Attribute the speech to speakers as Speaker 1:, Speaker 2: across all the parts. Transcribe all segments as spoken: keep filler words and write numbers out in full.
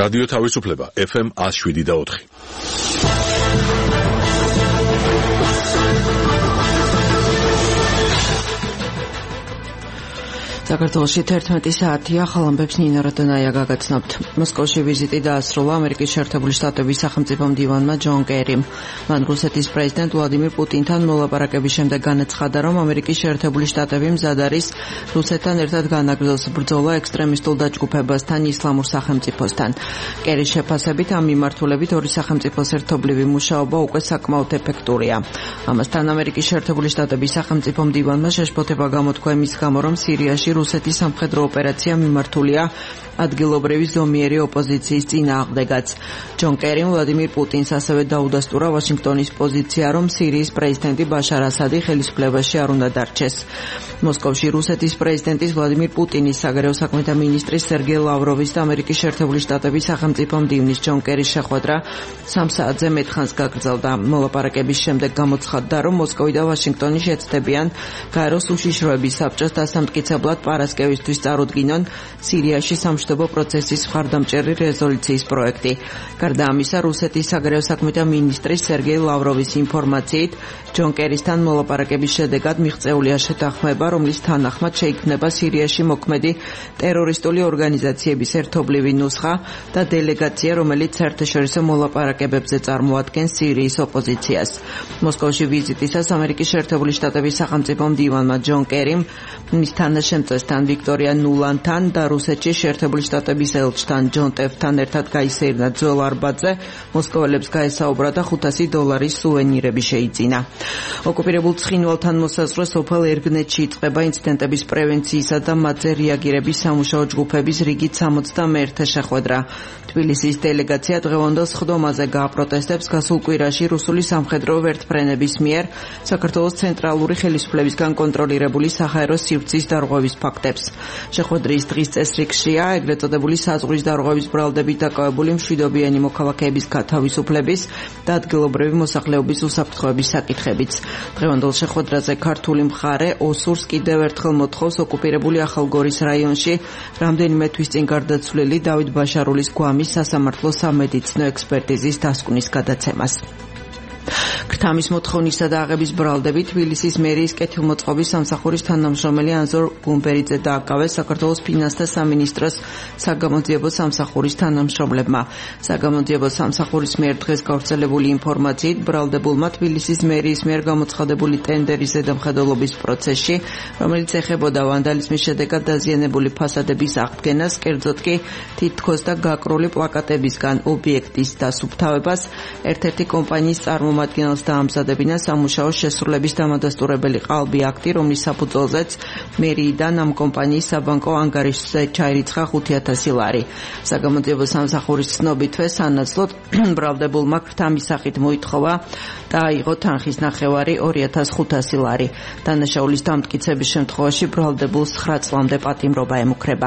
Speaker 1: რადიო თავისუფლება ეფ ემ one oh seven და four.
Speaker 2: საქართველოში თერთმეტი საათია, ახალ ამბებს ნინო რატონაია გაგაცნობთ. მოსკოვში ვიზიტი დაასრულა ამერიკის შეერთებული შტატების სახელმწიფო მდივანმა ჯონ კერიმ. მან რუსეთის პრეზიდენტ ვლადიმირ პუტინთან მოლაპარაკების შემდეგ განაცხადა, რომ ამერიკის შეერთებული შტატები მზად არის რუსეთთან ერთად განაგრძოს ბრძოლა ექსტრემისტულ დაჯგუფებასთან, ისლამურ სახელმწიფოსთან. კერის შეფასებით ამ მიმართულებით ორი სახელმწიფოს ერთობლივი მუშაობა უკვე საკმაოდ ეფექტურია. ამასთან ამერიკის შეერთებული შტატების სახელმწიფო მდივანმა შეშფოთება გამოთქვა იმის გამო, რომ სირიაში რუსეთის სამხედრო ოპერაცია მიმართულია ადგილობრივი ზომიერი ოპოზიციის წინააღმდეგაც. ჯონ კერიმ ვლადიმირ პუტინს ასევე დაუდასტურა ვაშინგტონის პოზიცია, რომ სირიის პრეზიდენტი ბაშარ ასადი ხელისუფლებაში არ უნდა დარჩეს. მოსკოვში რუსეთის პრეზიდენტის ვლადიმირ პუტინის საგარეო საქმეთა მინისტრის სერგეი ლავროვის და ამერიკის შეერთებული შტატების სახელმწიფო მდივნის ჯონ კერის შეხვედრა სამ საათზე მეტხანს გაგრძელდა. მოლაპარაკების შემდეგ გამოცხადდა, რომ მოსკოვი და ვაშინგტონი შეცდებიან გაეროს უშიშროების საბჭოს დასამტკიცებლად პარასკევისთვის წარუდგინონ სირიაში სამშვიდობო პროცესის მხარდამჭერი რეზოლუციის პროექტი. გარდა ამისა, რუსეთის საგარეო საქმეთა მინისტრის სერგეი ლავროვის ინფორმაციით, ჯონ კერისთან მოლაპარაკების შედეგად მიღწეულია შეთანხმება, რომლის თანახმად შეიქმნება სირიაში მოქმედი ტერორისტული ორგანიზაციების ერთობლივი ნუსხა და დელეგაცია, რომელიც საერთაშორისო მოლაპარაკებებზე წარმოადგენს სირიის ოპოზიციას. მოსკოვში ვიზიტისას ამერიკის შეერთებული შტატების სახელმწიფო მდივანმა ჯონ კერიმ მის თანაშემწესთან ვიქტორია ნულანთან და რუსეთში შეერთებული შტატების ელჩთან ჯონ ტეფთან ერთად გაისეირნა ძველ არბატზე, მოსკოველებს გაესაუბრა და ხუთასი დოლარის სუვენირები შეიძინა. ოკუპირებულ ცხინვალთან მოსაზღვრე სოფელ ერგნეთში იწყება ინციდენტების პრევენციისა და მათზე რეაგირების სამუშაო ჯგუფების რიგით სამოცდამეერთე შეხვედრა. თბილისის დელეგაცია დღევანდელ სხდომაზე გააპროტესტებს გასულ კვირაში რუსული სამხედრო ვერტმფრენების მიერ საქართველოს ცენტრალური ხელისუფლებისგან კონტროლირებული საჰაერო სივრცის დარღვევის ფაქტებს. შეხვედრის დღის წესრიგშია ეგრეთ წოდებული საზღვრის დარღვევის ბრალდებით დაკავებული მშვიდობიანი მოქალაქეების გათავისუფლების და ადგილობრივი მოსახლეობის უსაფრთხოების საკითხებიც. დღევანდელ შეხვედრაზე ქართული მხარე ოსურს კიდევ ერთხელ მოთხოვს ოკუპირებული ახალგორის რაიონში რამდენიმე თვის წინ გარდაცვლილი დავით ბაშარულის გვამის სასამართლო სამედიცინო ექსპერტიზის დასკვნის გადაცემას. ქრთამის მოთხოვნისა და აღების ბრალდებით თბილისის მერიის კეთილმოწყობის სამსახურის თანამშრომელი ანზორ გუმბერიძე დააკავეს საქართველოს ფინანსთა სამინისტროს საგამოძიებო სამსახურის თანამშრომლებმა. საგამოძიებო სამსახურის მიერ დღეს გავრცელებული ინფორმაციით ბრალდებულმა თბილისის მერიის მიერ გამოცხადებული ტენდერის ზედამხედველობის პროცესში, რომელიც ეხებოდა ვანდალიზმის შედეგად დაზიანებული ფასადების აღდგენას, კერძოდ კი თითქოს და გაკრული პლაკატებისგან ობიექტის დასუფთავებას, ერთ-ერთი კომპანიის წარმომადგენელს დაამზადებინა სამუშაო შესრულების დამადასტურებელი ყალბი აქტი, რომლის საფუძველზეც მერიიდან ამ კომპანიის საბანკო ანგარიშზე ჩაირიცხა ხუთი ათასი ლარი. საგამოძიებო სამსახურის ცნობითვე სანაცვლოდ ბრალდებულმა ქრთამის სახით მოითხოვა და აიღო თანხის ნახევარი ორი ათას ხუთასი ლარი. დანაშაულის დამტკიცების შემთხვევაში ბრალდებულს ცხრა წლამდე პატიმრობა ემუქრება.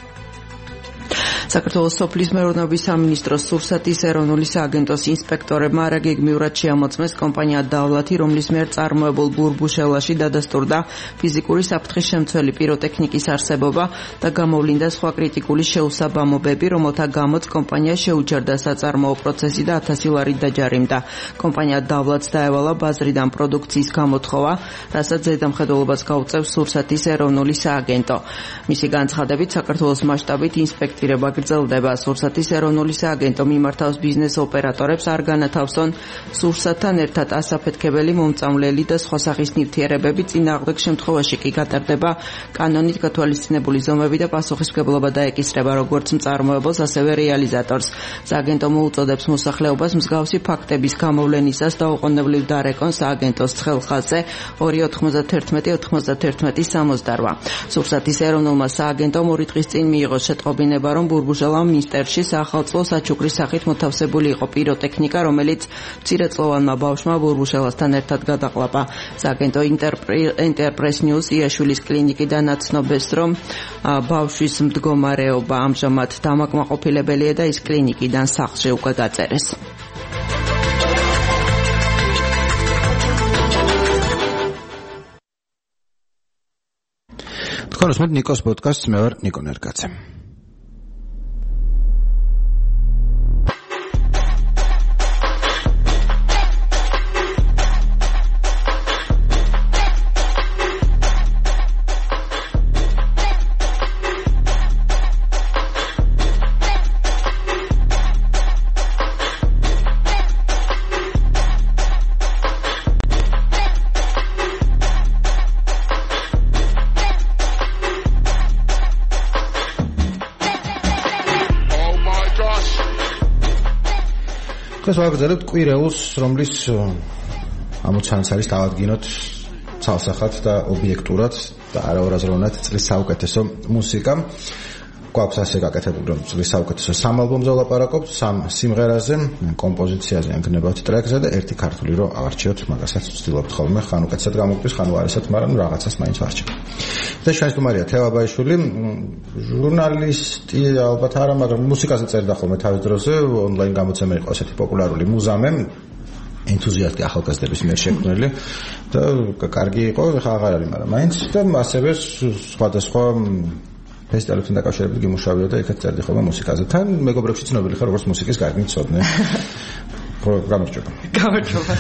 Speaker 2: საქართველოს სოფლის მეურნეობის სამინისტროს სურსათის ეროვნული სააგენტოს ინსპექტორებმა არაგეგმიურად შეამოწმეს კომპანია დავლათი, რომლის მიერ წარმოებულ ბურბუშელაში დადასტურდა ფიზიკური საფრთხის შემცველი პიროტექნიკის არსებობა და გამოვლინდა სხვა კრიტიკული შეუსაბამობები, რომელთა გამოც კომპანია შეუჯერდა საწარმოო პროცესი და ათასი ლარი დაჯარიმდა. კომპანია დავლათს დაევალა ბაზრიდან პროდუქციის გამოთხოვა, რასაც ზედამხედველობას გაუწევს სურსათის ეროვნული სააგენტო. მისი განცხადებით, საქართველოს მასშტაბით ინსპექტირება გრძელდება. სურსათის ეროვნული სააგენტო მიმართავს ბიზნეს ოპერატორებს არ განათავსონ სურსათთან ერთად ასაფეთქებელი, მომწამლელი და სხვა სახის ნივთიერებები, წინააღმდეგ შემთხვევაში კი გატარდება კანონით გათვალისწინებული ზომები და პასუხისმგებლობა დაეკისრება როგორც მწარმოებელს, ასევე რეალიზატორს. სააგენტო მოუწოდებს მოსახლეობას მსგავსი ფაქტების გამოვლენისას დაუყოვნებლივ დარეკონ სააგენტოს ცხელხაზზე ორი ოთხმოცდაათერთმეტი ოთხმოცდაათერთმეტი სამოცდაოთხ. სურსათის ეროვნულმა სააგენტომ ორი დღის წინ მიიღო შეტყობინება, რომ ბურბუშელა მინისტერში საახალწლო საჩუქრის სახით მოთავსებული იყო პიროტექნიკა, რომელიც მცირეწლოვანმა ბავშვმა ბურბუშელასთან ერთად გადაყლაპა. სააგენტო ინტერპრეს ნიუს იაშვილის კლინიკიდან აცნობეს, რომ ბავშვის მდგომარეობა ამჟამად დამაკმაყოფილებელია და ის კლინიკიდან სახლში უკვე გაწერეს.
Speaker 3: თქვენ უსმენთ ნიკოს პოდკასტს, მე ვარ ნიკო ნერგაცე. დღეს ვაგრძელებთ კვირეულს, რომლის ამოცანაც არის დავადგინოთ ცალსახად და ობიექტურად და არაორაზროვნად წლის საუკეთესო მუსიკა. გვაქვს ასე გაკეთებული, რომ წლის საუკეთესო სამ ალბომზე ვლაპარაკობთ, სამ სიმღერაზე, კომპოზიციაზე, ან გნებავთ ტრეკზე და ერთი ქართული რო ავარჩიოთ, მაგასაც ვცდილობთ ხოლმე, ხან უკეთესად გამოგვდის, ხან უარესად, მაგრამ რაღაცას მაინც ვარჩევ. და ჩვენს სტუმარია თევა ბაიშვილი, ჟურნალისტი ალბათ არა, მაგრამ მუსიკაზე წერდა ხოლმე თავის დროზე, ონლაინ გამოცემა იყო ასეთი პოპულარული მუზამე, ენთუზიასტი ახალგაზრდების მიერ შექმნილი და კარგი იყო, ხა აღარ არის, მაგრამ მაინც და ასევე სხვადასხვა ფესტივალებთან დაკავშირებით გიმუშავია და იქაც წერდი ხოლმე მუსიკაზე. თან მეგობრებში ცნობილი ხარ როგორც მუსიკის კარგი მცოდნე. გამარჯობა.
Speaker 2: გამარჯობა.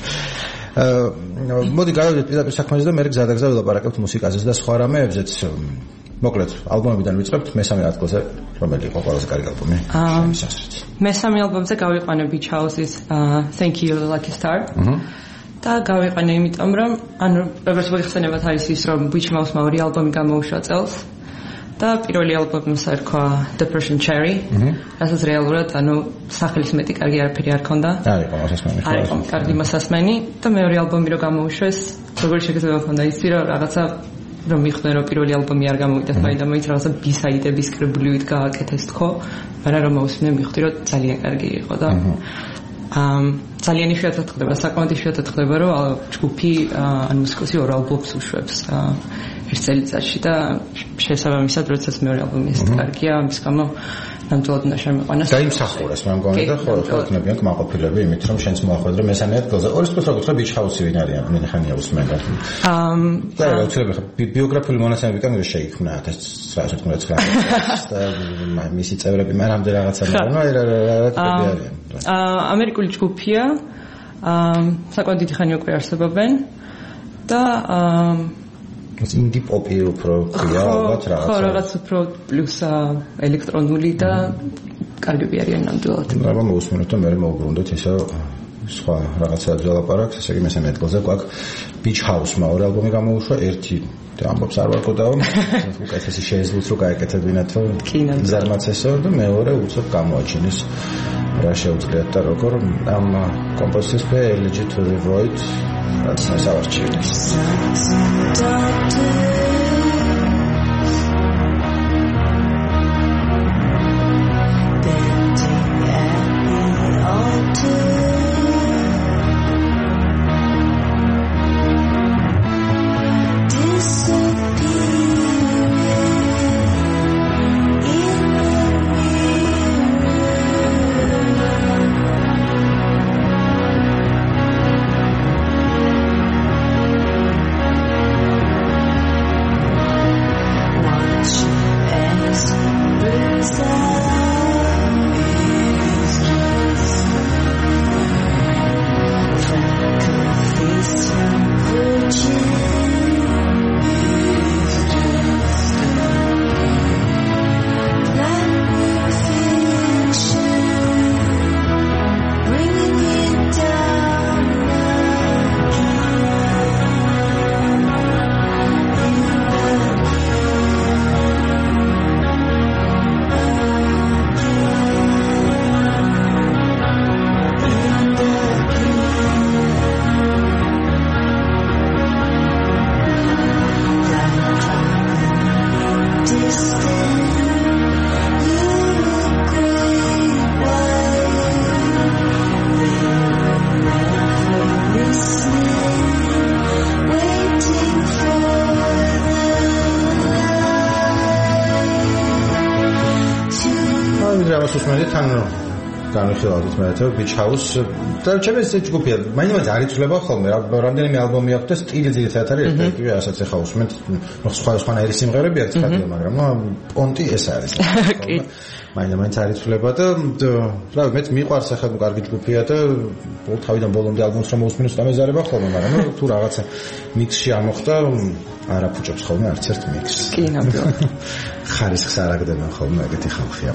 Speaker 3: აა მოდი გავიდეთ პირდაპირ საქმეზე და მე გზადაგზა ვილაპარაკებთ მუსიკაზე და სხვა რამეებზეც. მოკლედ, ალბომებიდან ვიწყებთ მესამე ადგილზე, რომელი იყო ყველაზე კარგი ალბომი?
Speaker 4: აა მესამე ალბომზე გავიყვანე Beach House-ის Thank You Lucky Star. აჰა. და გავიყვანე იმიტომ რომ ანუ როგორც მოგეხსენებათ არის ის რომ Beach House-მა ორი ალბომი გამოუშვა წელს. და პირველი ალბომის ერქვა Depression Cherry. რასაც რეალურად ანუ სახელის მეტი კარგი არაფერი არ ქონდა.
Speaker 3: არის მოსასმენი.
Speaker 4: არის კარგი მოსასმენი და მეორე ალბომი რო გამოუშვეს, როგორი შეგეძლება მქონდა ისი რომ რაღაცა რომ მიხვდე რომ პირველი ალბომი არ გამოვიდა, მაგრამ მაინც რაღაცა B-side-ების კრებულივით გააკეთეს თქო, მაგრამ რომ მოусმინე მიხვდი რომ ძალიან კარგი იყო და ამ ძალიან იშვიათად ხდება, საკმაოდ იშვიათად ხდება რომ ჯგუფი ან მუსიკოსი ორ ალბომს უშვებს ერთ წელიწადში და შესაბამისად როდესაც მეორე ალბომი ეს კარგია, ამის გამო ნამდვილად უნდა შემიყვანოს.
Speaker 3: დაიმსახურეს მე მგონი და ხო ხო იქნებიან კმაყოფილები იმით რომ შენც მოახვედრე მესამე ადგილზე. ორი სწორად გითხრა Beach House-ი ვინ არის მე ხანია უსმენდა.
Speaker 4: ამ
Speaker 3: და აუცილებლად ბიოგრაფიული მონაცემები კანონში შეიქმნა ათას ცხრაასი ოცდაოთხ წელს და მისი წევრები მანამდე რაღაცა მაგრამ აი რა რა არიან.
Speaker 4: აა ამერიკული ჯგუფია. აა საკმაოდ დიდი ხანი უკვე არსებობენ და აა
Speaker 3: ინდი პოპი უფრო ქვია, ალბათ რაღაცა.
Speaker 4: ხო, რაღაც უფრო პლუს ელექტრონული და კარგები არიან ნამდვილად.
Speaker 3: მაგრამ მოусმინოთ და მე მოვუბრუნდეთ ისე სხვა რაღაცაზე ვლაპარაკს, ესე იგი მესამე ადგილზე გვაქვს Beach House-მა ორი ალბომი გამოუშვა, ერთი და ამბობს არ ვარკვდაო, უკეთესი შეეძლოთ რომ გაეკეთებინათ რომ ზარმაც ესო და მეორე უცებ გამოაჩინეს რა შეუძლიათ და როგორ ამ კომპოზიციის მე Elegy to the Void რაც მოსავარჩიეთ. განვიხილავთ მე თო Beach House და ჩემი ეს ჯგუფია მაინც არ იცვლება ხოლმე რამდენიმე ალბომი აქვს და სტილი ძირითადად არის ერთ-ერთი ასაც ახლა უსმენთ ნუ სხვა სხვანაირი სიმღერები აქვს ხარია მაგრამ პონტი ეს არის მაინც არ იცვლება და რა მეც მიყვარს ახლა კარგი ჯგუფია და თავიდან ბოლომდე ალბომს რომ უსმენს დამეზარება ხოლმე მაგრამ თუ რაღაცა მიქსში ამოხდა არ აფუჭებს ხოლმე არც ერთ მიქსს
Speaker 4: კი ნამდვილად
Speaker 3: ხარისხს არ აგდებენ ხოლმე ეგეთი ხალხია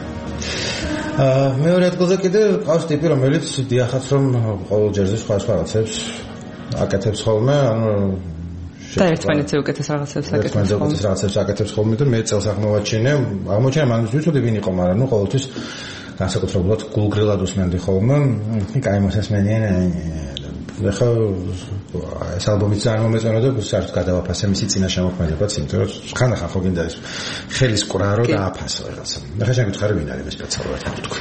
Speaker 3: აა მეორე ადგილზე კიდე ყავს ტიპი რომელიც დიახაც რომ ყოველ ჯერზე სხვა სხვა რაღაცებს აკეთებს ხოლმე ანუ
Speaker 4: და ერთმანეთზე უკეთეს რაღაცებს აკეთებს ხოლმე
Speaker 3: ერთმანეთზე რაღაცებს აკეთებს ხოლმე და მე წელს აღმოვაჩინე აღმოჩინე მან ვიცოდი ვინ იყო მაგრამ ნუ ყოველთვის განსაკუთრებულად გულგრილად უსმენდი ხოლმე. კაი მოსასმენია. ეხლა ეს ალბომი ძალიან მომეწონა და საერთოდ გადავაფასე მისი წინა შემოქმედებაც, იმიტომ რომ ხანდახან ხო გინდა ეს ხელის ყრა რო დააფასო რაღაცა. ეხლა შეგითხარი ვინ არის ეს სპეციალურად ამ თქვი.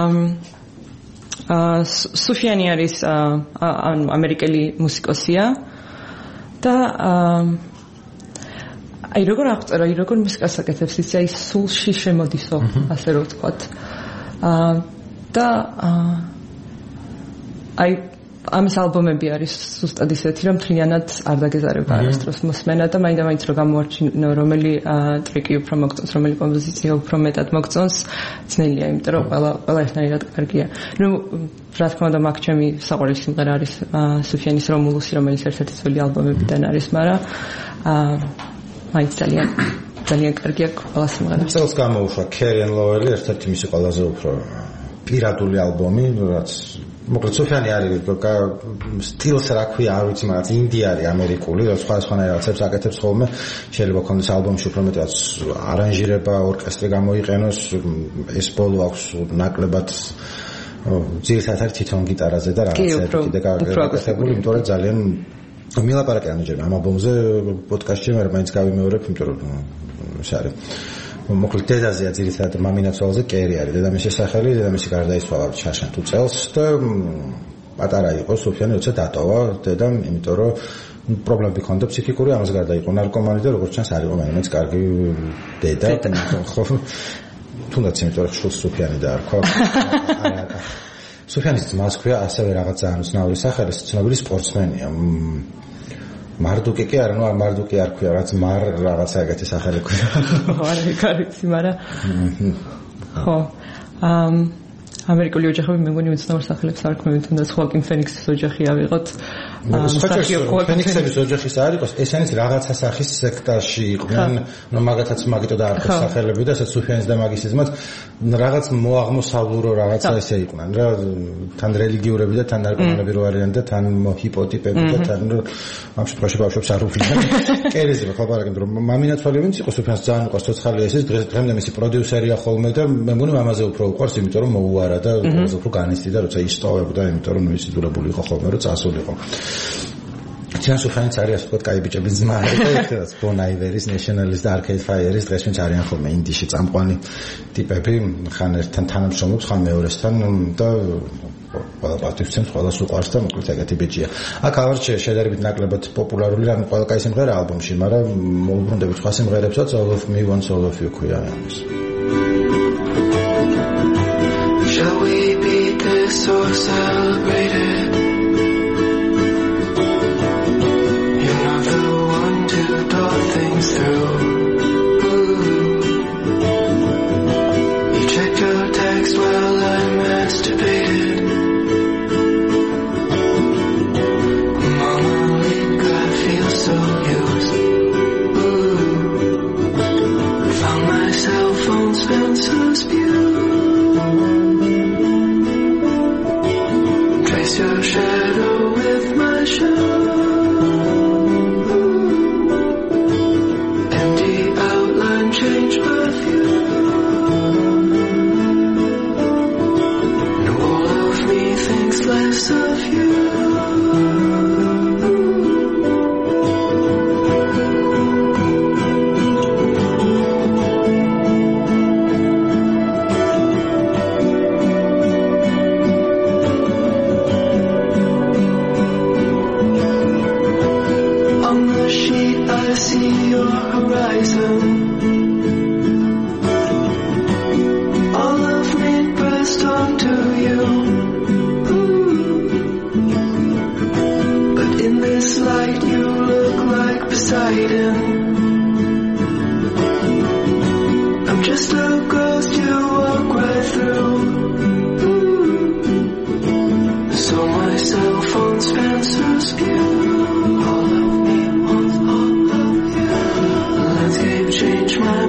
Speaker 4: აა სუფიანი არის ამერიკელი მუსიკოსია და აი როგორ აღწერა, აი როგორ მუსიკას აკეთებს, ის აი სულში შემოდისო, ასე რომ ვთქვათ. აა და აი ამის ალბომები არის ზუსტად ისეთი, რომ მთლიანად არ დაგეზარება არასდროს მოსმენა და მაინდა-მაინც რო გამოარჩინო, რომელი ტრეკი უფრო მოგწონს, რომელი კომპოზიცია უფრო მეტად მოგწონს, ძნელია, იმიტომ რომ ყველა ყველა ერთნაირად კარგია. ნუ რა თქმა უნდა, მაგ ჩემი საყვარელი სიმღერა არის სუფიანის რომულუსი, რომელიც ერთ-ერთი ძველი ალბომებიდან არის, მაგრამ აა მაინც ძალიან ძალიან კარგია ყველა სიმღერა.
Speaker 3: წელს გამოუშვა Carrie and Lowell, ერთ-ერთი მისი ყველაზე უფრო პირადული ალბომი, რაც მოკლედ სუფიანი არის სტილს რა ქვია არ ვიცი, მაგრამ ინდი არის ამერიკული და სხვა სხვა რაღაცებს აკეთებს ხოლმე. შეიძლება ქონდეს ალბომში უფრო მეტად არანჟირება, ორკესტრი გამოიყენოს, ეს ბოლო აქვს ნაკლებად ძირითადად არის თვითონ გიტარაზე და რაღაცები კიდე გაკეთებული, იმიტომ რომ ძალიან მილაპარაკე ამჯერად ამ ალბომზე პოდკასტში, მაგრამ მაინც გავიმეორებ, იმიტომ რომ ეს არის მოკლედ დედაზეა ძირითადად მამინაცვალზე კერი არის დედამისის სახელი, დედამისი გარდაიცვალა შაშან თუ წელს და პატარა იყო სუფიანი, როცა დატოვა დედამ, იმიტომ რომ პრობლემები ჰქონდა ფსიქიკური, ამას გარდა იყო ნარკომანი და როგორც ჩანს არ იყო მაინც კარგი დედა, ხო თუნდაც იმიტომ რომ შულს სუფიანი დაარქვა. სუფიანის ძმას ქვია ასევე რაღაც ძალიან უცნაური სახელი, ცნობილი სპორტსმენია. მარდუკი კი არა, ნუ არ მარდუკი არ ქვია, რაც მარ რაღაცა ეგეთი სახელი ქვია.
Speaker 4: ხო, არ ვიცი, მაგრამ ხო. ამ ამერიკული ოჯახები მე მგონი უცნაურ სახლებს არ ქმნიან, თუნდაც ხოაკინ ფენიქსის ოჯახი ავიღოთ.
Speaker 3: ფენიქსების ოჯახის არ იყოს, ესენიც რაღაცა სახის სექტაში იყვნენ, ნუ მაგათაც მაგიტო დაარქვეს სახელები და სადაც სუფიანის და მაგისის ძმაც რაღაც მოაღმოსავლურო რაღაცა ესე იყვნენ რა, თან რელიგიურები და თან ნარკომანები რო არიან და თან ჰიპოტიპები და თან ამ შემთხვევაში ბავშვებს არ უვლიან. კერიზე ხო პარაკენ რომ მამინაცვალი ვინც იყო სუფიანს ძალიან უყვარს ცოცხალი ეს დღემდე მისი პროდიუსერია ხოლმე და მე მგონი მამაზე უფრო უყვარს, იმიტომ რომ მოუარა და უფრო განიცდიდა, როცა ისტოვებდა, იმიტომ რომ ის იძულებული იყო ხოლმე რომ წასულიყო. Chance Fans არის ასე ვთქვათ, კაი ბიჭების ძმა არის და ეხლაც Bon Iver-ის, Nationalis და Arcade Fire-ის დღეს ვინც არიან ხოლმე ინდიში წამყვანი ტიპები, ხან ერთთან თანამშრომლობს, ხან მეორესთან და ყველა პარტიზანს ყველას უყვარს და მოკლედ ეგეთი ბიჭია. აქ ავარჩია შედარებით ნაკლებად პოპულარული, რამე ყველა კაი სიმღერა ალბომში, მაგრამ მოუბრუნდებით სხვა სიმღერებსაც, All of Me Wants All of You ქვია ამას. Shall we beat this or celebrate it? Things through. Ooh. You checked your text while I masturbated. Mama, I feel so used. Ooh. Found myself on Spencer's View. Trace your shadow with my shadow. Change perfume. No, all of me thinks less of you. On the sheet I see your horizon. To you, ooh. But in this light you look like Poseidon. I'm just a ghost you walk right through. Ooh. Saw myself on Spencer's View. All of me wants all of you. Landscape changed my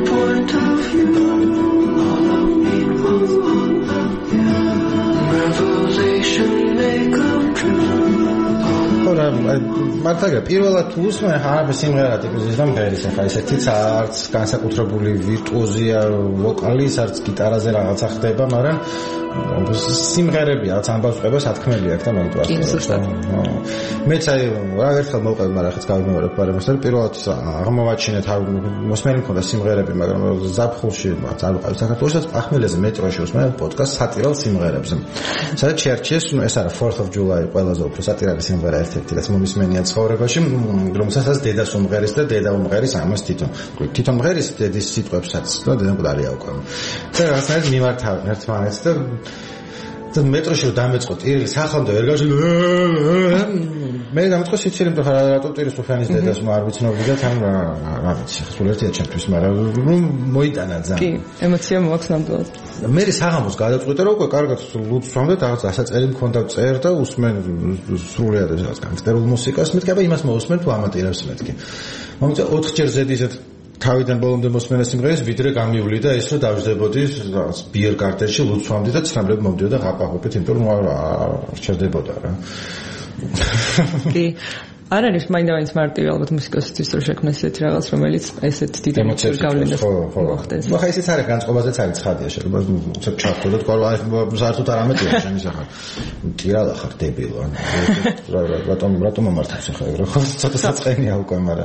Speaker 3: ფაქტია, პირველად თუ უსმენ ხარ სიმღერა ტიპის და მღერის ახლა ესეთი არც განსაკუთრებული ვირტუოზია ვოკალის, არც გიტარაზე რაღაცა ხდება, მაგრამ სიმღერები რაც ამბავს ყება სათქმელი აქვს და მაგით ვასწავლებ. მეც აი რა ერთხელ მოვყევი, მაგრამ ხაც გავიმეორებ ბარემოს და პირველად აღმოვაჩინეთ მოსმენი მქონდა სიმღერები, მაგრამ ზაფხულში არ ვიყავი საქართველოსაც ახმელეზე მეტროში უსმენ პოდკასტ სატირალ სიმღერებზე. სადაც შეარჩიეს ეს არა fourth of July ყველაზე უფრო სატირალი სიმღერა ერთ-ერთი რაც მომისმენია ცხოვრებაში, რომელსაც დედას უმღერის და დედა უმღერის ამას თვითონ. თვითონ მღერის დედის სიტყვებსაც და დედა მკვდარია უკვე. და რაღაცნაირად მიმართავ ერთმანეთს და და მეტროში რომ დამეწყო ტირილი სახამდე ვერ გავშლი მე დამეწყო სიცილი მტო ხარ რატო ტირის უფანის დედას არ ვიცნობდი და თან რა ვიცი სულ ერთია ჩემთვის მაგრამ მოიტანა ძალიან კი ემოცია მოაქვს ნამდვილად მე საღამოს გადაწყვიტე რომ უკვე კარგად ლუცვამდე რაღაც ასაწერი მქონდა წერ და უსმენ სრულიად რაღაც განგსტერულ მუსიკას მეთქი აბა იმას მოусმენ თუ ამატირებს მეთქი მომწე ოთხჯერ ზედ ისეთ თავიდან ბოლომდე მოსმენა სიმღერას ვიდრე გამივლი და ის რომ დავждებოდი რაღაც ბიერ კარტელში ლუცვამდე და ცნამლები მომდიოდა გაყაყობით იმიტომ რომ არ ჩერდებოდა რა კი არ არის მაინდამაინც მარტივი ალბათ მუსიკოსისთვის რომ შექმნას ესეთი რაღაც რომელიც ესეთ დიდ ემოციურ გავლენას მოხდეს ხო ხო ისიც არის განწყობაზეც არის ცხადია შეიძლება უცებ ჩართო და თქვა რომ აი საერთოდ არ ამეტია ჩემი სახარ ტირალა ხარ დებილო ან რატომ რატომ მომართავს ახლა ეგრე ხო ცოტა საწყენია უკვე მაგრამ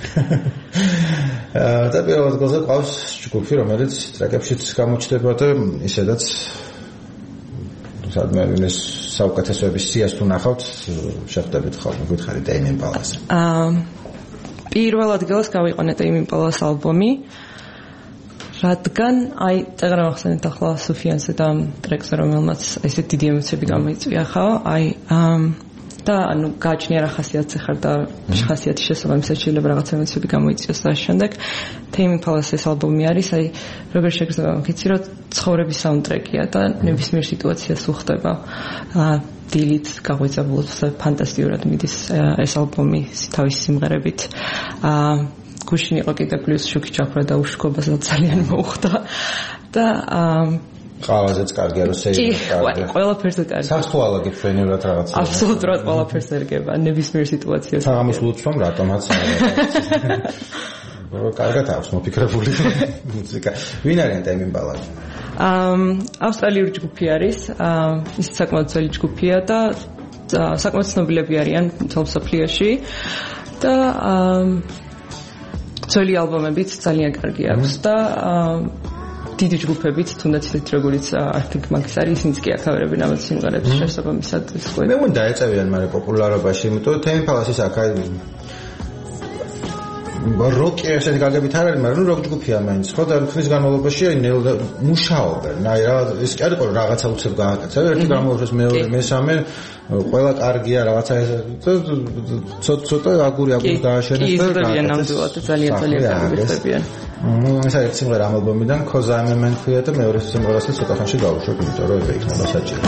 Speaker 3: და პირველად გოზე ყავს ჯგუფი რომელიც ტრეკებშიც გამოჩნდება და ისედაც სადმე ეს საუკეთესოების სიას თუ ნახავთ შეხვდებით ხოლმე გითხარით Tame Impala-ს. აა პირველად გელს გავიყენე Tame Impala-ს ალბომი. რადგან აი წეგრა ახსენეთ ახლა სუფიანზე და ტრეკზე რომელმაც ესე დიდი ემოციები გამოიწვია ხო? აი აა და ანუ გააჩნია რა ხასიათზე ხარ და ხასიათის შესაბამისად შეიძლება რაღაც ემოციები გამოიწვიოს და შემდეგ Tame Impala-ს ეს ალბომი არის აი როგორ შეგრძნება მოგიცი რომ ცხოვრების საუნდტრეკია და ნებისმიერ სიტუაციას უხდება აა დილით გაღვიძაბულობს ფანტასტიკურად მიდის ეს ალბომი თავის სიმღერებით აა გუშინ იყო კიდე პლუს შუქი ჩაქრა და უშქობასაც ძალიან მოუხდა და აა ყავაზეც კარგია რომ შეიძლება კი ყველაფერს კარგი სახთვალა გიფრენებად რაღაცა აბსოლუტურად ყველაფერს ერგება ნებისმიერ სიტუაციას საღამოს ლუცვამ რატომაც არა კარგად აქვს მოფიქრებული მუსიკა ვინ არის Tame Impala აა ავსტრალიური ჯგუფი არის აა ის საკმაოდ ძველი ჯგუფია და საკმაოდ ცნობილები არიან მთელ მსოფლიოში და აა ძველი ალბომებიც ძალიან კარგი აქვს და აა დიდი ჯგუფებით, თუნდაც ისეთი როგორიც Arctic Monkeys არის, ისინიც კი აკავერებენ ამ სიმღერებს შესაბამისად ის ყველა. მე მგონი დაეწევიან მაგრამ პოპულარობაში, იმიტომ რომ Tame Impala-ს ის აქ როკი ესეთი გაგებით არ არის, მაგრამ როკ ჯგუფია მაინც, ხო და ხნის განმავლობაში აი მუშაობენ. აი რა ის კი არის, რომ რაღაცა უცებ გააკეთე, ერთი გამოუშვეს მეორე, მესამე ყველა კარგია რაღაცა ცოტა ცოტა აგური აგური დააშენეს და ძალიან ნამდვილად ძალიან ძალიან კარგი ხდებიან. ეს არის სიმღერა ამ ალბომიდან Cause I'm a Man ქვია და მეორე სიმღერასაც ცოტა ხანში გავუშვებ, იმიტომ რომ ეს იქნება საჭირო.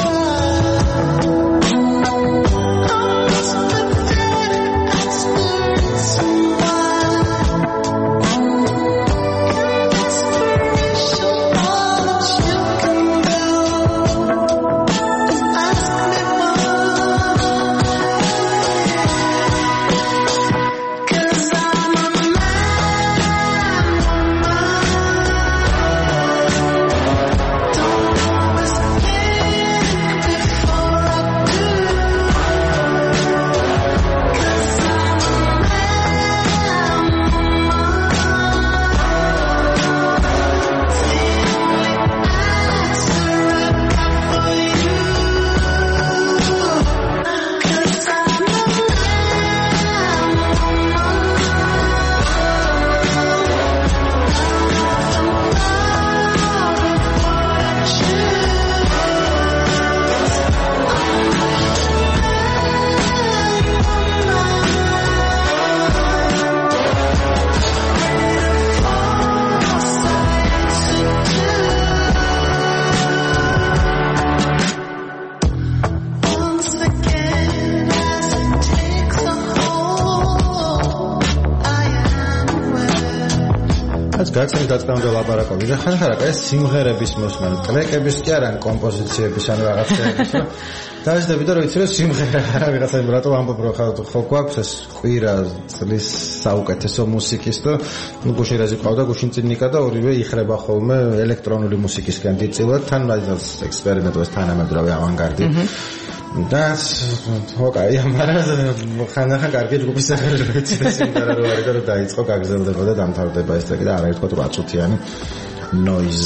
Speaker 3: რაც გაცემ დაწყამდე ლაპარაკობდი და ხან-ხან ეს სიმღერების მოსმენ, ტრეკების კი არა, კომპოზიციების ან რაღაცების, რომ დაჟდები და რომ იცი რომ სიმღერა არა ვიღაცა რატო ამბობ რომ ხო გვაქვს ეს ყვირა წლის საუკეთესო მუსიკის და ნუ გუშინაზე ყავდა გუშინწინიკა და ორივე იხრება ხოლმე ელექტრონული მუსიკისგან დიდწილად თან მაგას ექსპერიმენტებს თანამედროვე ავანგარდი და თოკაი მაგრამ ხან-ხან კარგი ჯგუფის სახელი ვიცი და სიმღერა რო არის და რომ დაიწყო გაგზელდება და დამთავრდება ეს ტრეკი და არაერთგვარ რვა წუთიანი noise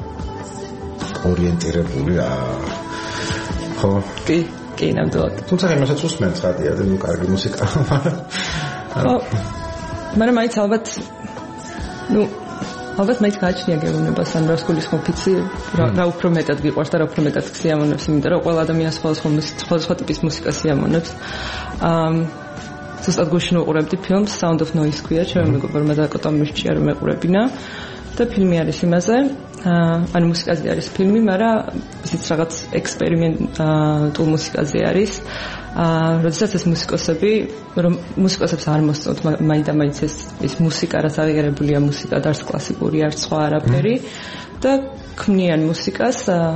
Speaker 3: ორიენტირებული ხო
Speaker 4: კი კი ნამდვილად
Speaker 3: თუმცა იმასაც უსმენთ ხატია და ნუ კარგი მუსიკა მაგრამ
Speaker 4: ხო მაგრამ მაინც ალბათ ნუ ალბათ მაინც გააჩნია გეუბნებას ან რასკულის ხოფიცი რა უფრო მეტად გიყვარს და რა უფრო მეტად გსიამოვნებს იმიტომ რომ ყველა ადამიანს სხვადასხვა სხვადასხვა ტიპის მუსიკას სიამოვნებს ამ ზუსტად გუშინ უყურებდი ფილმს Sound of Noise ქვია ჩემი მეგობრმა და კოტამ მისჭია რომ მეყურებინა და ფილმი არის იმაზე ანუ მუსიკაზე არის ფილმი, მაგრამ ისიც რაღაც ექსპერიმენტულ მუსიკაზე არის. აა, როდესაც ეს მუსიკოსები, რომ მუსიკოსებს არ მოსწონთ, მაინდა-მაინც ეს ეს მუსიკა, რაც აღიარებულია მუსიკა და არც კლასიკური, არც სხვა არაფერი და ქმნიან მუსიკას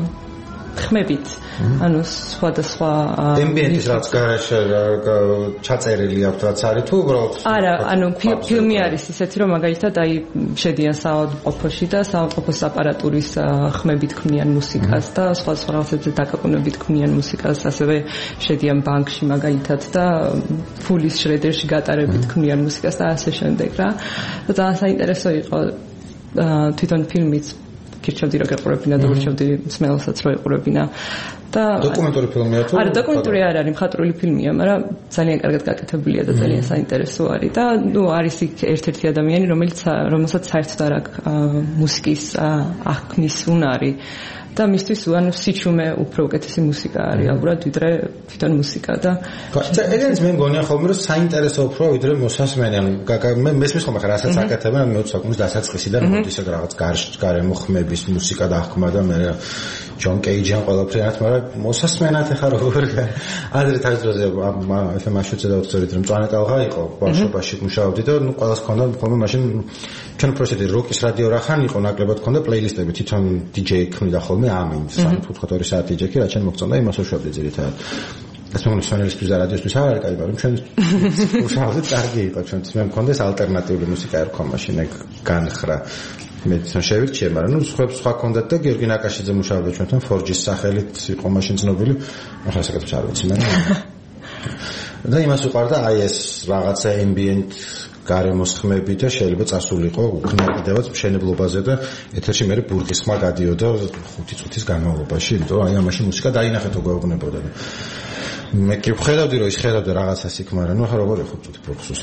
Speaker 4: ხმებით. ანუ სხვადასხვა
Speaker 3: ემბიენტის რაც გარშე ჩაწერილი აქვს რაც არის თუ უბრალოდ
Speaker 4: არა ანუ ფილმი არის ისეთი რომ მაგალითად აი შედიან საავადმყოფოში და საავადმყოფოს აპარატურის ხმებით ქმნიან მუსიკას და სხვადასხვა რაღაცებზე დაკაკუნებით ქმნიან მუსიკას ასევე შედიან ბანკში მაგალითად და ფულის შრედერში გატარებით ქმნიან მუსიკას და ასე შემდეგ რა და ძალიან საინტერესო იყო თვითონ ფილმიც გირჩევდი რომ ეყურებინა და გირჩევდი მსმენელსაც რომ ეყურებინა და
Speaker 3: დოკუმენტური ფილმია თუ
Speaker 4: არა დოკუმენტური არ არის მხატვრული ფილმია მაგრამ ძალიან კარგად გაკეთებულია და ძალიან საინტერესო არის და ნუ არის იქ ერთ-ერთი ადამიანი რომელიც რომელსაც საერთოდ არ აქვს მუსიკის აღქმის უნარი და მისთვის ანუ სიჩუმე უფრო უკეთესი მუსიკა არის ალბათ ვიდრე თვითონ მუსიკა და
Speaker 3: ეგეც მე მგონია ხოლმე რომ საინტერესო უფრო ვიდრე მოსასმენი ანუ მე მესმის ხოლმე ხარ რასაც აკეთებენ ანუ მეოცე საუკუნის დასაწყისიდან მოდის ეგ რაღაც გარემო ხმების მუსიკა და აღქმა და მე ჯონ კეიჯიან ყველაფერად მაგრამ მოსასმენად ხარ როგორ ადრე თავის დროზე ეს მაშუცე და უცოდით რომ წვანე ტალღა იყო ბავშვობაში მუშაობდი და ნუ ყველას ქონდა ხოლმე მაშინ ჩვენ პროსედი როკის რადიო რახან იყო ნაკლებად ქონდა პლეილისტები თვითონ დიჯეი ქმნიდა ხოლმე ამინ სამი საათი ჯექი რა ჩვენ მოგწონდა იმას უშვებდი ძირითადად ეს მოგონი სონელისთვის და რადიოსთვის არ არის კაი მაგრამ ჩვენ მუშაობდით კარგი იყო ჩვენთვის მე მქონდეს ალტერნატიული მუსიკა არ ქონდა მაშინ ეგ განხრა მე თან შევირჩიე მაგრამ ნუ სხვა სხვა ქონდათ და გიორგი ნაკაშიძე მუშაობდა ჩვენთან ფორჯის სახელით იყო მაშინ ცნობილი ახლა საკეთებს არ ვიცი მაგრამ და იმას უყარდა აი ეს რაღაცა ambient გარემოს ხმები და შეიძლება წასულიყო უკნაკიდევაც მშენებლობაზე და ეთერში მე ბურგის ხმა გადიოდა ხუთი წუთის განმავლობაში იმიტომ აი ამაში მუსიკა დაინახეთ როგორ გვეუბნებოდა მე კი ვხედავდი რომ ის ხედავდა რაღაცას იქ მაგრამ ნუ ახლა როგორ ხუთი წუთი პროფესორს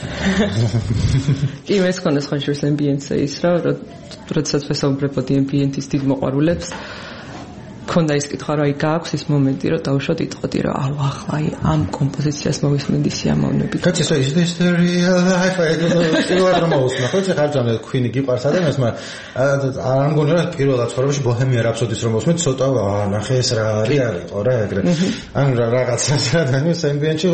Speaker 4: კი მე სქონდა სხვა შორის ambient-ზე ის რა როდესაც ვესაუბრებოდი ambient-ის დიდ მოყვარულებს ქონდა ის კითხვა რომ აი გააქვს ის მომენტი რომ დავუშვათ იტყოდი რომ აუ ახლა აი ამ კომპოზიციას მოვისმენდი სიამოვნებით.
Speaker 3: კაცი so is this the real life? I don't know. პირველად რომ მოვუსმენ ხო ხარ ჯამე ქვინი გიყვარს ადამიანს მაგრამ არ მგონია რომ პირველად ცხოვრებაში Bohemian Rhapsody-ს რომ მოვუსმენ ცოტა აა ნახე ეს რა არის არისო რა ეგრე. ან რაღაცას რა და ნუ ambient-ში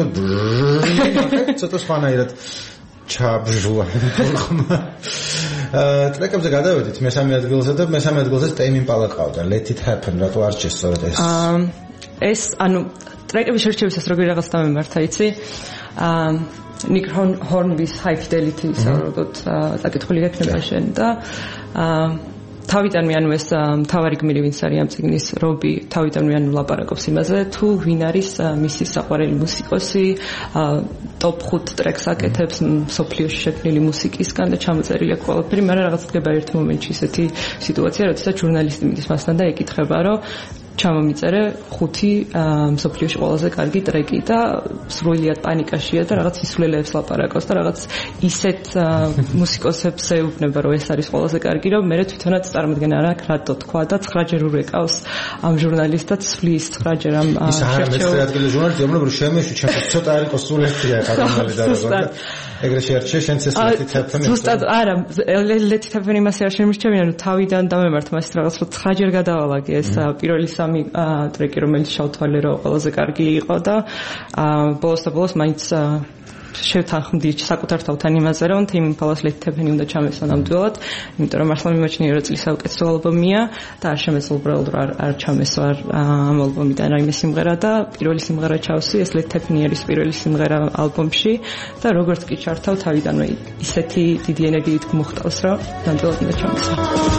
Speaker 3: ცოტა სხვანაირად ჩაბჟუა ხმა აა ტრეკებზე გადავედით მესამე ადგილზე და მესამე ადგილზე Tame Impala ყავდა Let It Happen რატო არ ჩეს სწორედ ეს
Speaker 4: აა ეს ანუ ტრეკების შერჩევისას როგორი რაღაც დამემართა იცი აა Nick Hornby's High Fidelity საერთოდ საკითხული ექნება შენ და აა თავიდანვე ანუ ეს მთავარი გმირი ვინც არის ამ წიგნის რობი თავიდანვე ანუ ლაპარაკობს იმაზე თუ ვინ არის მისი საყვარელი მუსიკოსი ტოპ ხუთ ტრეკს აკეთებს სოფლიოში შექმნილი მუსიკისგან და ჩამოწერილი აქვს ყველაფერი მაგრამ რაღაც დგება ერთ მომენტში ისეთი სიტუაცია როდესაც ჟურნალისტი მიდის მასთან და ეკითხება რომ ჩამომიწერე ხუთი სოფლიოში ყველაზე კარგი ტრეკი და სრულიად პანიკაშია და რაღაც ისულელებს ლაპარაკობს და რაღაც ისეთ მუსიკოსებს ეუბნება რომ ეს არის ყველაზე კარგი რომ მე თვითონაც წარმოგედგენ არა რატო თქვა და ცხრაჯერ ურეკავს ამ ჟურნალისტად სვლის ცხრაჯერ ამ
Speaker 3: ის არა მეცხრე ადგილი ჟურნალისტი უბნებო შემეში ჩემს ცოტა არ იყოს სულეთია კარგალი და როგორ ეგრე შეერჩე შენც ეს Let It Happen
Speaker 4: ზუსტად არა Let It Happen იმას არ შემირჩევია ნუ თავიდან დამემართ მას რაღაც რომ ცხრაჯერ გადავალაგე ეს პირველი სამი ტრეკი რომელიც შავთვალე რო ყველაზე კარგი იყო და ბოლოს და ბოლოს მაინც შევთანხმდით საკუთარ თავთან იმაზე, რომ Tame Impala's Led Zeppelin უნდა ჩამესვა ნამდვილად, იმიტომ რომ მართლა მიმაჩნია რომ წლის საუკეთესო ალბომია და არ შემეცვალა უბრალოდ არ არ ჩამესვა ამ ალბომიდან რაიმე სიმღერა და პირველი სიმღერა ჩავსვი, ეს Led Zeppelin არის პირველი სიმღერა ალბომში და როგორც კი ჩართავ თავიდანვე ისეთი დიდი ენერგიით გმოხტავს, რომ ნამდვილად უნდა ჩამესვა.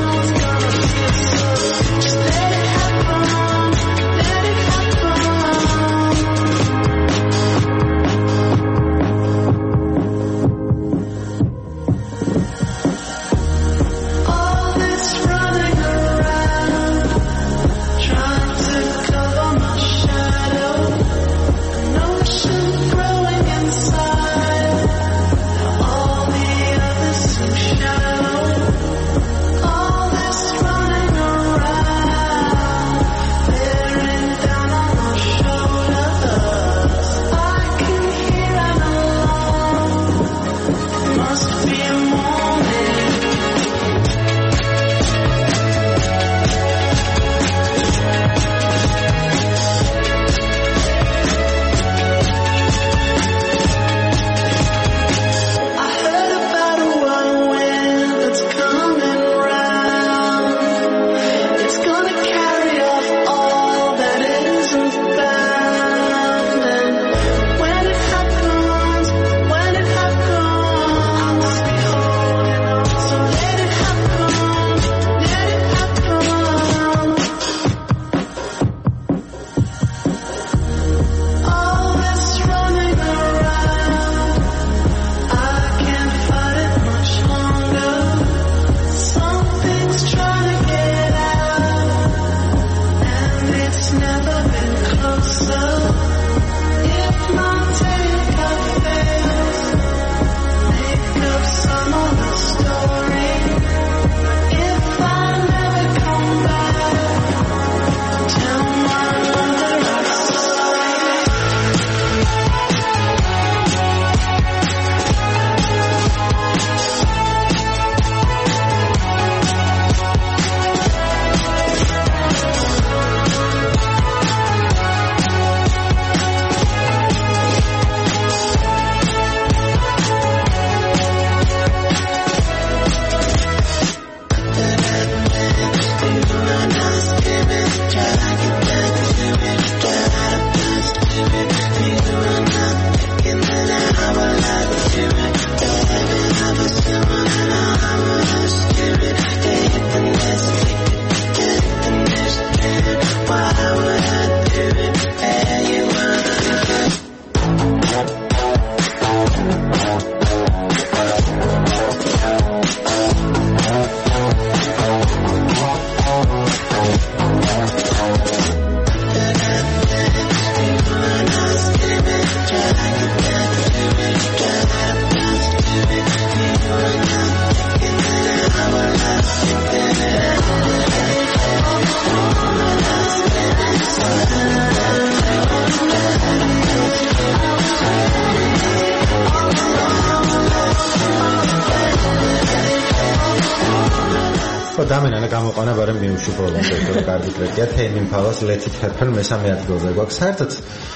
Speaker 3: დამენა გამოყანა ბარემ მიუშიფრებო ეს კარგი ტრეკია Tame Impala's Let It Happen მესამე ადგილზე გვაქვს საერთოდ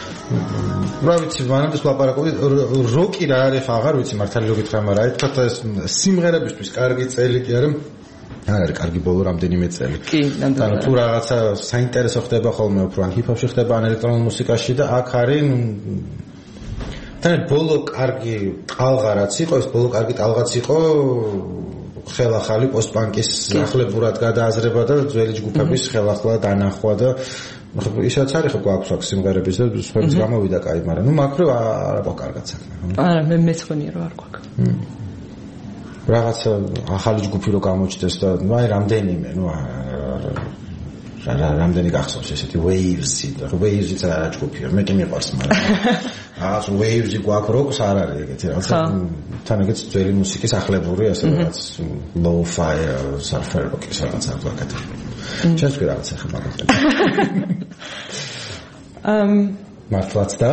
Speaker 3: რა ვიცი მანამდე ლაპარაკობდი როკი რა არის აღარ ვიცი მართალი რო გითხრა მაგრამ აი თქვა ეს სიმღერებისთვის კარგი წელი კი არა არ არის კარგი ბოლო რამდენიმე წელი
Speaker 4: კი ნამდვილად
Speaker 3: ანუ თუ რაღაცა საინტერესო ხდება ხოლმე უფრო ან ჰიპ-ჰოპში ხდება ან ელექტრონულ მუსიკაში და აქ არის თან ბოლო კარგი ტალღა რაც იყო ეს ბოლო კარგი ტალღაც იყო ხელახალი პოსტ-პანკის ახლებურად გადააზრება და ძველი ჯგუფების ხელახლა დანახვა და ისაც არის ხო გვაქვს აქ სიმღერების და სხვების გამოვიდა კაი მაგრამ ნუ მაგრო არა გვაქვს კარგად საქმე
Speaker 4: არა მე მეცხვენია რომ არ გვაქვს
Speaker 3: რაღაცა ახალი ჯგუფი რო გამოჩნდეს და ნუ აი რამდენიმე ნუ რა რამდენი გახსოვს ესეთი waves-ი და waves-იც არა ჯგუფია მე კი მიყვარს მაგრამ ას waves-ი გვაქვს როკს არ არის ეგეთი რაღაცა თან ეგეც ძველი მუსიკის ახლებური ასე რაღაც lo-fi surfer როკის რაღაც არ გვაქვს ჩას კი რაღაცა ხა მაგას
Speaker 4: ამ
Speaker 3: მართლაც და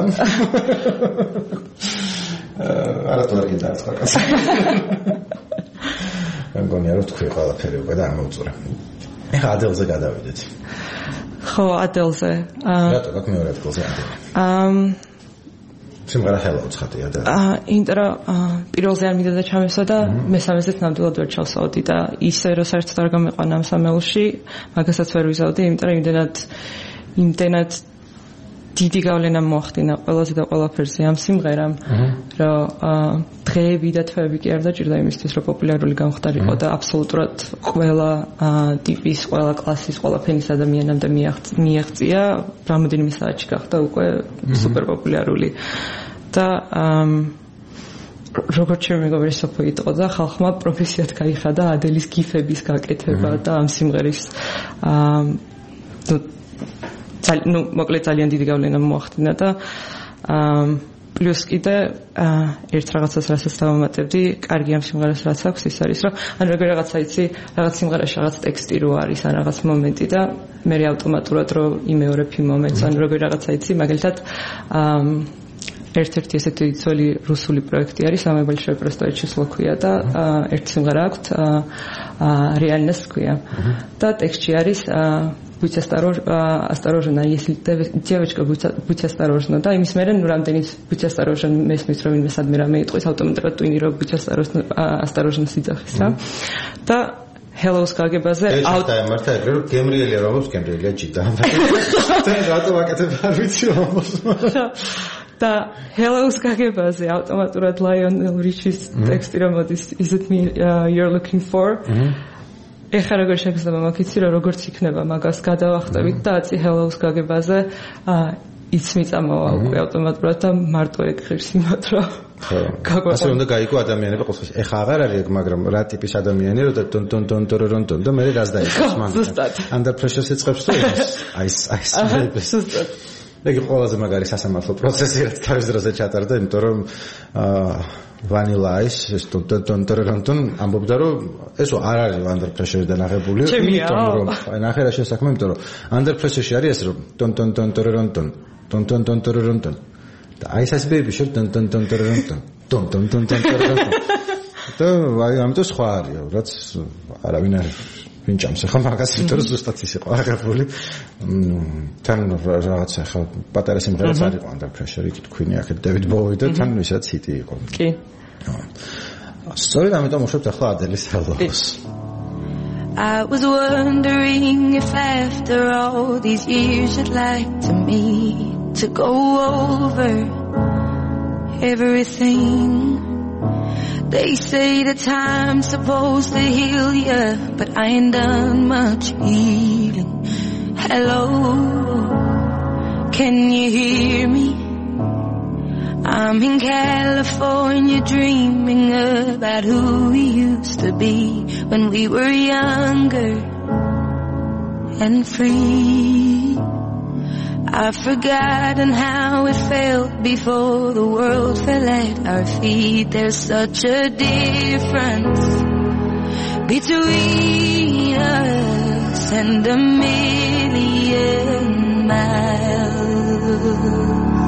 Speaker 3: არა თუ არ გინდათ ხა კაცი მგონია რომ თქვი ყველაფერი უკვე და ამოვწურე ეხა ადელზე გადავიდეთ
Speaker 4: ხო ადელზე
Speaker 3: რატო გაკ მეორე ადგილზე ადელი
Speaker 4: ამ
Speaker 3: სიმღერა Hello ცხადია და
Speaker 4: აა იმიტომ რომ პირველზე არ მინდა და ჩამესვა და მესამეზეც ნამდვილად ვერ ჩავსავდი და ისე რომ საერთოდ არ გამეყვანა ამ სამეულში მაგასაც ვერ ვიზავდი იმიტომ რომ იმდენად იმდენად დიდი გავლენა მოახდინა ყველაზე და ყველაფერზე ამ სიმღერამ რომ დღეები და თვეები კი არ დაჭირდა იმისთვის რომ პოპულარული გამხდარიყო და აბსოლუტურად ყველა ტიპის, ყველა კლასის, ყველა ფენის ადამიანამდე მიაღწია რამოდენიმე საათში გახდა უკვე სუპერ პოპულარული და როგორც ჩემი მეგობარი სოფო იტყოდა და ხალხმა პროფესიად გაიხადა ადელის გიფების გაკეთება და ამ სიმღერის ну, მოკლედ ძალიან დიდი გავლენა მოახდინა და პლუს კიდე ერთ რაღაცას რასაც დავამატებდი, კარგი ამ სიმღერას რაც აქვს ის არის, რომ ან როგორ რაღაცა იცი, რაღაც სიმღერაში რაღაც ტექსტი რო არის, ან რაღაც მომენტი და მე ავტომატურად რო იმეორებ იმ მომენტს, ან როგორ რაღაცა იცი, მაგალითად ერთ-ერთი ესეთი ძველი რუსული პროექტი არის, самое большое простое число ქვია და ერთ სიმღერა აქვს, реальность ქვია. და ტექსტში არის будь осторожна, если девочка будь осторожна, да, იმის მერე ნუ რამდენი будь осторожна მესმის რომ იმას ადმირამე იტყვის ავტომატურად ტვინი რომ будь осторожна, осторожна სიძახის რა. და Hello-ს გაგებაზე
Speaker 3: აუტა მართა ეგრე რომ გემრიელი არ ამბობს, გემრიელია ჯიდა. და რატო ვაკეთებ არ ვიცი რომ ამბობს.
Speaker 4: და Hello-ს გაგებაზე ავტომატურად Lionel Richie-ის ტექსტი რომ მოდის is it me uh, you're looking for ეხლა როგორ შეგიძლია მაგიცი რომ როგორც იქნება მაგას გადავახტებით და აცი Hello-ს გაგებაზე იცმი წამოვა უკვე ავტომატურად და მარტო ეგრევს იმათ რომ
Speaker 3: გაგვა ასე უნდა გაიგო ადამიანები ყოველთვის ეხლა აღარ არის ეგ მაგრამ რა ტიპის ადამიანი რომ ტონ ტონ ტონ ტორორონ ტონ და მე რას დაიწყებს მან under pressure-ს ეწყებს თუ აი აი ზუსტად ეგ ყველაზე მაგარი სასამართლო პროცესი რაც თავის დროზე ჩატარდა იმიტომ რომ Vanilla Ice ეს ტონ ტონ ტორორონ ტონ ამბობდა რომ ესო არ არის under pressure-დან აღებული იმიტომ რომ ნახე რა შესაქმე იმიტომ რომ under pressure-ში არის ეს რომ ტონ ტონ ტონ ტორორონ ტონ ტონ ტონ ტონ ტორორონ ტონ და აი ეს ბეიბი შორ ტონ ტონ ტონ ტორორონ ტონ ტონ ტონ ტონ ტონ ტორორონ და აი ამიტომ სხვა არისო რაც არავინ არ ვინჭამს ახლა მაგას იმიტომ რომ ზუსტად ის იყო აღებული თან რაღაც ახლა პატარა სიმღერაც არ იყო under pressure-ი თქვენი აქეთ David Bowie და თან ისაც ჰიტი იყო
Speaker 4: კი
Speaker 3: სწორედ ამიტომ უშვებთ ახლა ადელის Hello-ს
Speaker 5: I was wondering if after all these years you'd like to me to go over everything. They say the time's supposed to heal ya, but I ain't done much healing. Hello, can you hear me? I'm in California dreaming about who we used to be when we were younger and free. I've forgotten how it felt before the world fell at our feet. There's such a difference between us and a million miles.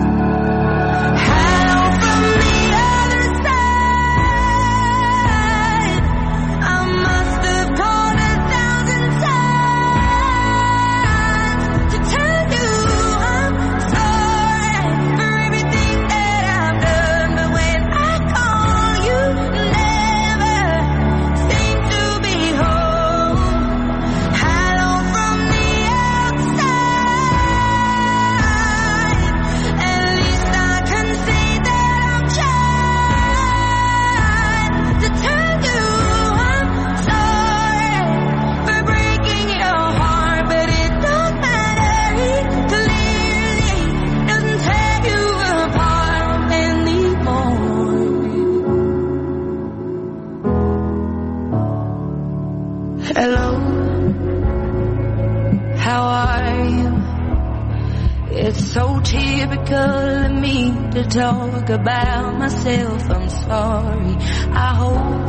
Speaker 5: To talk about myself, I'm sorry. I hope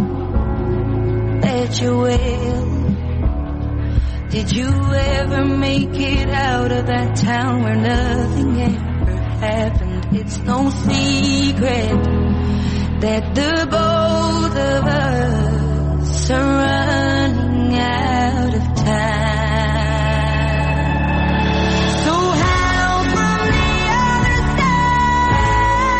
Speaker 5: that you're well. Did you ever make it out of that town where nothing ever happened? It's no secret that the both of us are running out of time. So how from the other side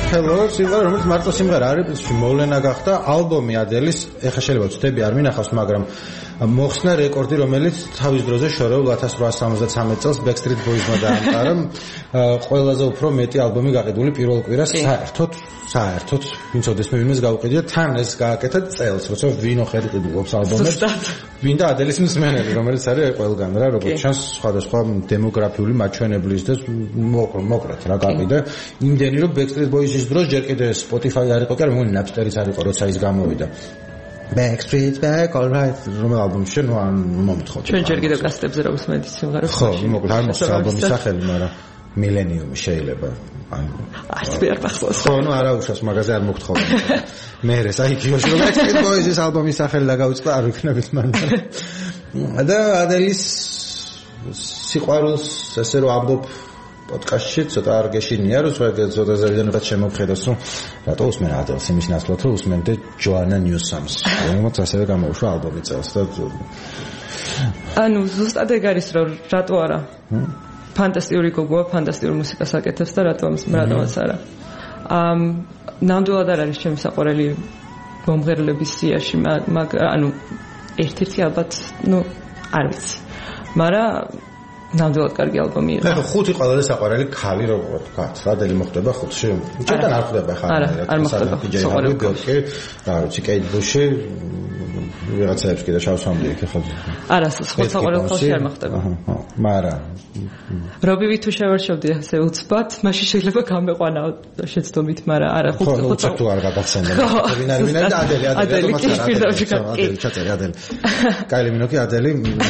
Speaker 3: Hello, სიმღერა, რომელიც მარტო სიმღერა არის, მოვლენა გახდა ალბომი ადელის, ეხლა შეიძლება ვწდები არ მინახავს, მაგრამ მოხსნა რეკორდი, რომელიც თავის დროზე შორეულ ათას რვაასი სამოცდამეცი წელს Backstreet Boys-მა დაამყარა, ყველაზე უფრო მეტი ალბომი გაყიდული პირველ კვირას საერთოდ, საერთოდ, ვინც ოდესმე ვინმეს გაუყიდია, თან ეს გააკეთა წელს, როცა ვინო ხელი ყიდულობს ალბომებს. ვინ და ადელის მსმენელი, რომელიც არის ყველგან რა, როგორც ჩანს, სხვადასხვა დემოგრაფიული მაჩვენებლის და მოკლედ რა გაყიდა. იმდენი რომ Backstreet Boys-ის დროს ჯერ კიდე Spotify არ იყო კი არა, მეგონი Napster-იც არ იყო, როცა ის გამოვიდა. Backstreet Back, all right, რომელ ალბომში ნუ ან მომთხოვთ.
Speaker 4: ჩვენ ჯერ კიდევ კასტებზე რა ვუსმენთ სიმღერას.
Speaker 3: ხო, მოკლედ არ მოხდა ალბომის სახელი, მაგრამ მილენიუმი შეიძლება.
Speaker 4: არც მე არ მახსოვს.
Speaker 3: ხო, ნუ არა უშავს მაგაზე არ მოგთხოვთ. მე ეს აი ქიოში რომ Backstreet Boys-ის ალბომის სახელი დაგავიწყდა, არ ვიქნებით მან. და ადელის სიყვარულს ესე რომ ამბობ პოდკასტში ცოტა არ გეშინია, რომ ცოტა ზევიდანებად შემოვხედოს, რომ რატო უსმენ ადელს იმის ნაცვლად, რომ უსმენდე ჯოანა ნიუსამს, რომელიც ასევე გამოუშვა ალბომი წელს და
Speaker 4: ანუ ზუსტად ეგ არის, რომ რატო არა? ფანტასტიკური გოგოა, ფანტასტიურ მუსიკას აკეთებს და რატომაც რატომაც არა. ამ ნამდვილად არ არის ჩემი საყვარელი მომღერლების სიაში, მაგრამ ანუ ერთ-ერთი ალბათ, ну, არ ვიცი. მაგრამ ნამდვილად კარგი ალბომი იყო.
Speaker 3: ნუ ხუთი ყველაზე საყვარელი ქალი როგორ ვთქვათ, ადელი მოხდება ხუთში. ჩვენთან არ ხდება ხარ.
Speaker 4: არა, არ მოხდება.
Speaker 3: საყვარელი გორკი, რა ვიცი, კეით ბუში, ვიღაცაებს კიდე ჩავსვამდი იქ ხო.
Speaker 4: არა, სხვა საყვარელი ხალხი არ მოხდება.
Speaker 3: აჰა, მაგრამ
Speaker 4: რობივი თუ შევარჩევდი ასე უცბად, მაშინ შეიძლება გამეყვანაო შეცდომით, მაგრამ არა, ხუთ
Speaker 3: ხუთ თუ არ გადახსენდა. ვინ არის ვინ არის ადელი, ადელი, ადელი, ჩაწერე ადელი. კაილი მინოკი ადელი.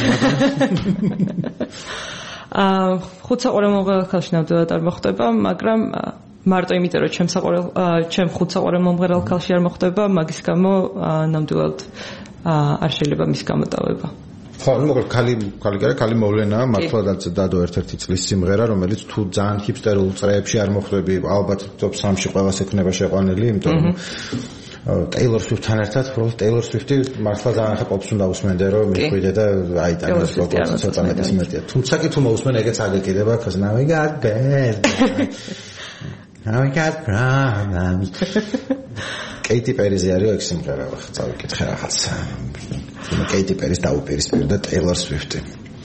Speaker 4: აა ხუთ საყვარელ მომღერალ ქალში ნამდვილად არ მოხდება, მაგრამ მარტო იმიტომ რომ ჩემ საყვარელ ჩემ ხუთ საყვარელ მომღერალ ქალში არ მოხდება, მაგის გამო ნამდვილად არ შეიძლება მის გამოტოვება.
Speaker 3: ხო, ну, მოკლედ ქალი ქალი გარე ქალი მოვლენაა, მართლაც დადო ერთ-ერთი წლის სიმღერა, რომელიც თუ ძალიან ჰიპსტერულ წრეებში არ მოხვდები, ალბათ top სამში ყველას ექნება შეყვანილი, იმიტომ რომ Taylor Swift-თან ერთად, უბრალოდ Taylor Swift-ი მართლა ძალიან ხა პოპს უნდა უსმენდე, რომ მიხვიდე და აიტანოს როგორც ცოტა მეტის მეტია. თუმცა კი თუ მოусმენ, ეგეც აგეკიდება, because now we got bad. Now we got problems. Katy Perry-ზე არის ეგ სიმღერა, ხა წავიკითხე რაღაცა. Katy Perry-ს დაუპირისპირდა Taylor Swift-ი.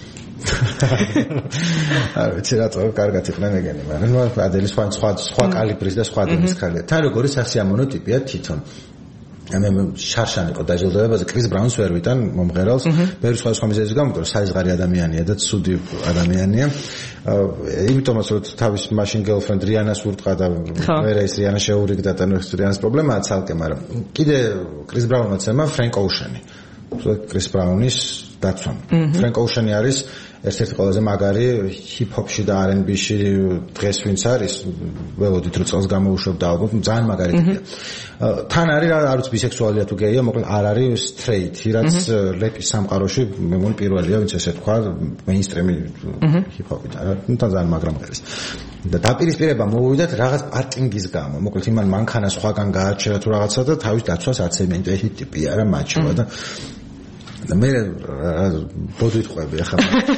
Speaker 3: არ ვიცი რატო კარგად იყვნენ ეგენი, მაგრამ ადელი სხვა სხვა სხვა კალიბრის და სხვა ადგილის ქალია. თან როგორი სასიამოვნო ტიპია თვითონ. მე შარშან იყო დაჯილდოებაზე, კრის ბრაუნს ვერ ვიტან მომღერალს, ბევრი სხვა სხვა მიზეზის გამო, რომ საიზღარი ადამიანია და ცუდი ადამიანია. იმიტომაც რომ თავის machine girlfriend რიანას ურტყა და მე ეს რიანა შეურიგდა და რიანას პრობლემაა ცალკე, მაგრამ კიდე კრის ბრაუნმაც ემა Frank Ocean-ი. კრის ბრაუნის დაცვამ. Frank Ocean-ი არის ერთ-ერთი ყველაზე მაგარი ჰიპ-ჰოპში და არ ენ ბი-ში დღეს ვინც არის, ველოდით რომ წელს გამოუშვებდა ალბომს, ძალიან მაგარი ტიპია. თან არის არ ვიცი ბისექსუალია თუ გეია, მოკლედ არ არის სტრეითი, რაც რეპის სამყაროში მე მგონი პირველია, ვინც ესე თქვა, მეინსტრიმი ჰიპ-ჰოპიდან. ნუ თან ძალიან მაგრამ ღერის. და დაპირისპირება მოვიდათ რაღაც პარკინგის გამო. მოკლედ იმან მანქანა სხვაგან გააჩერა თუ რაღაცა და თავის დაცვას აცემენტე ტიპია რა მაჩვა და და მე ბოდვით ყვები ახლა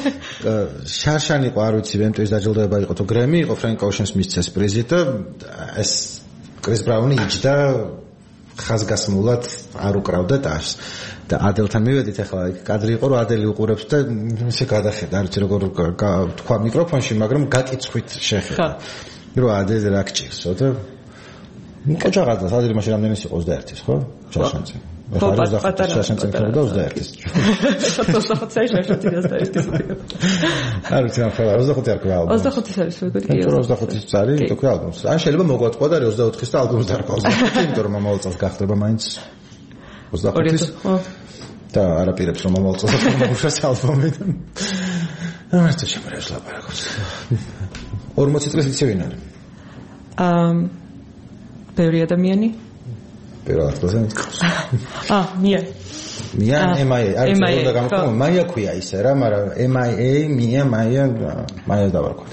Speaker 3: შარშანი იყო არ ვიცი ვემტვის დაჯილდოება იყო თუ გრემი იყო Frank Ocean-ს მისცეს პრიზი და ეს კრის ბრაუნი იჯდა ხაზგასმულად არ უკრავდა ტაშს და ადელთან მივედით ახლა კადრი იყო რომ ადელი უყურებს და ისე გადახედა არ ვიცი როგორ თქვა მიკროფონში მაგრამ გაკიცხვით შეხედა რომ ადელი რა გჭირსო და კოჭაღაძას ადელი მაშინ რამდენის იყო ოცდაერთის ხო შარშანზე ხო პატარა შარშანზე მქონდა ოცდაერთის ოცდახუთი ოცდაერთის არ ვიცი რა ხარ ოცდახუთი არ ყვა ალბომს ოცდახუთი არის ვიგო ოცდახუთის წარი თუ ყვა ალბომს ან შეიძლება მოგვატყვა და ოცდაოთხის და ალბომს დარყვა ოცდახუთი იმიტომ რომ მომავალ წელს გახდება მაინც ოცდახუთის და არაპირებს რომ მომავალ წელს მოუშვას ალბომი და ამერტო შემრევს ლაპარაკობს ორმოცი წლის იცი ვინ არის ამ ბევრი ადამიანი პირველად ხოზე მითქოს. აა, მია. მია ემ აი ეი. არის უნდა გამოვყო, მაია ქვია ისე რა, მაგრამ ემ აი ეი, მია, მაია, მაია დავარქვა.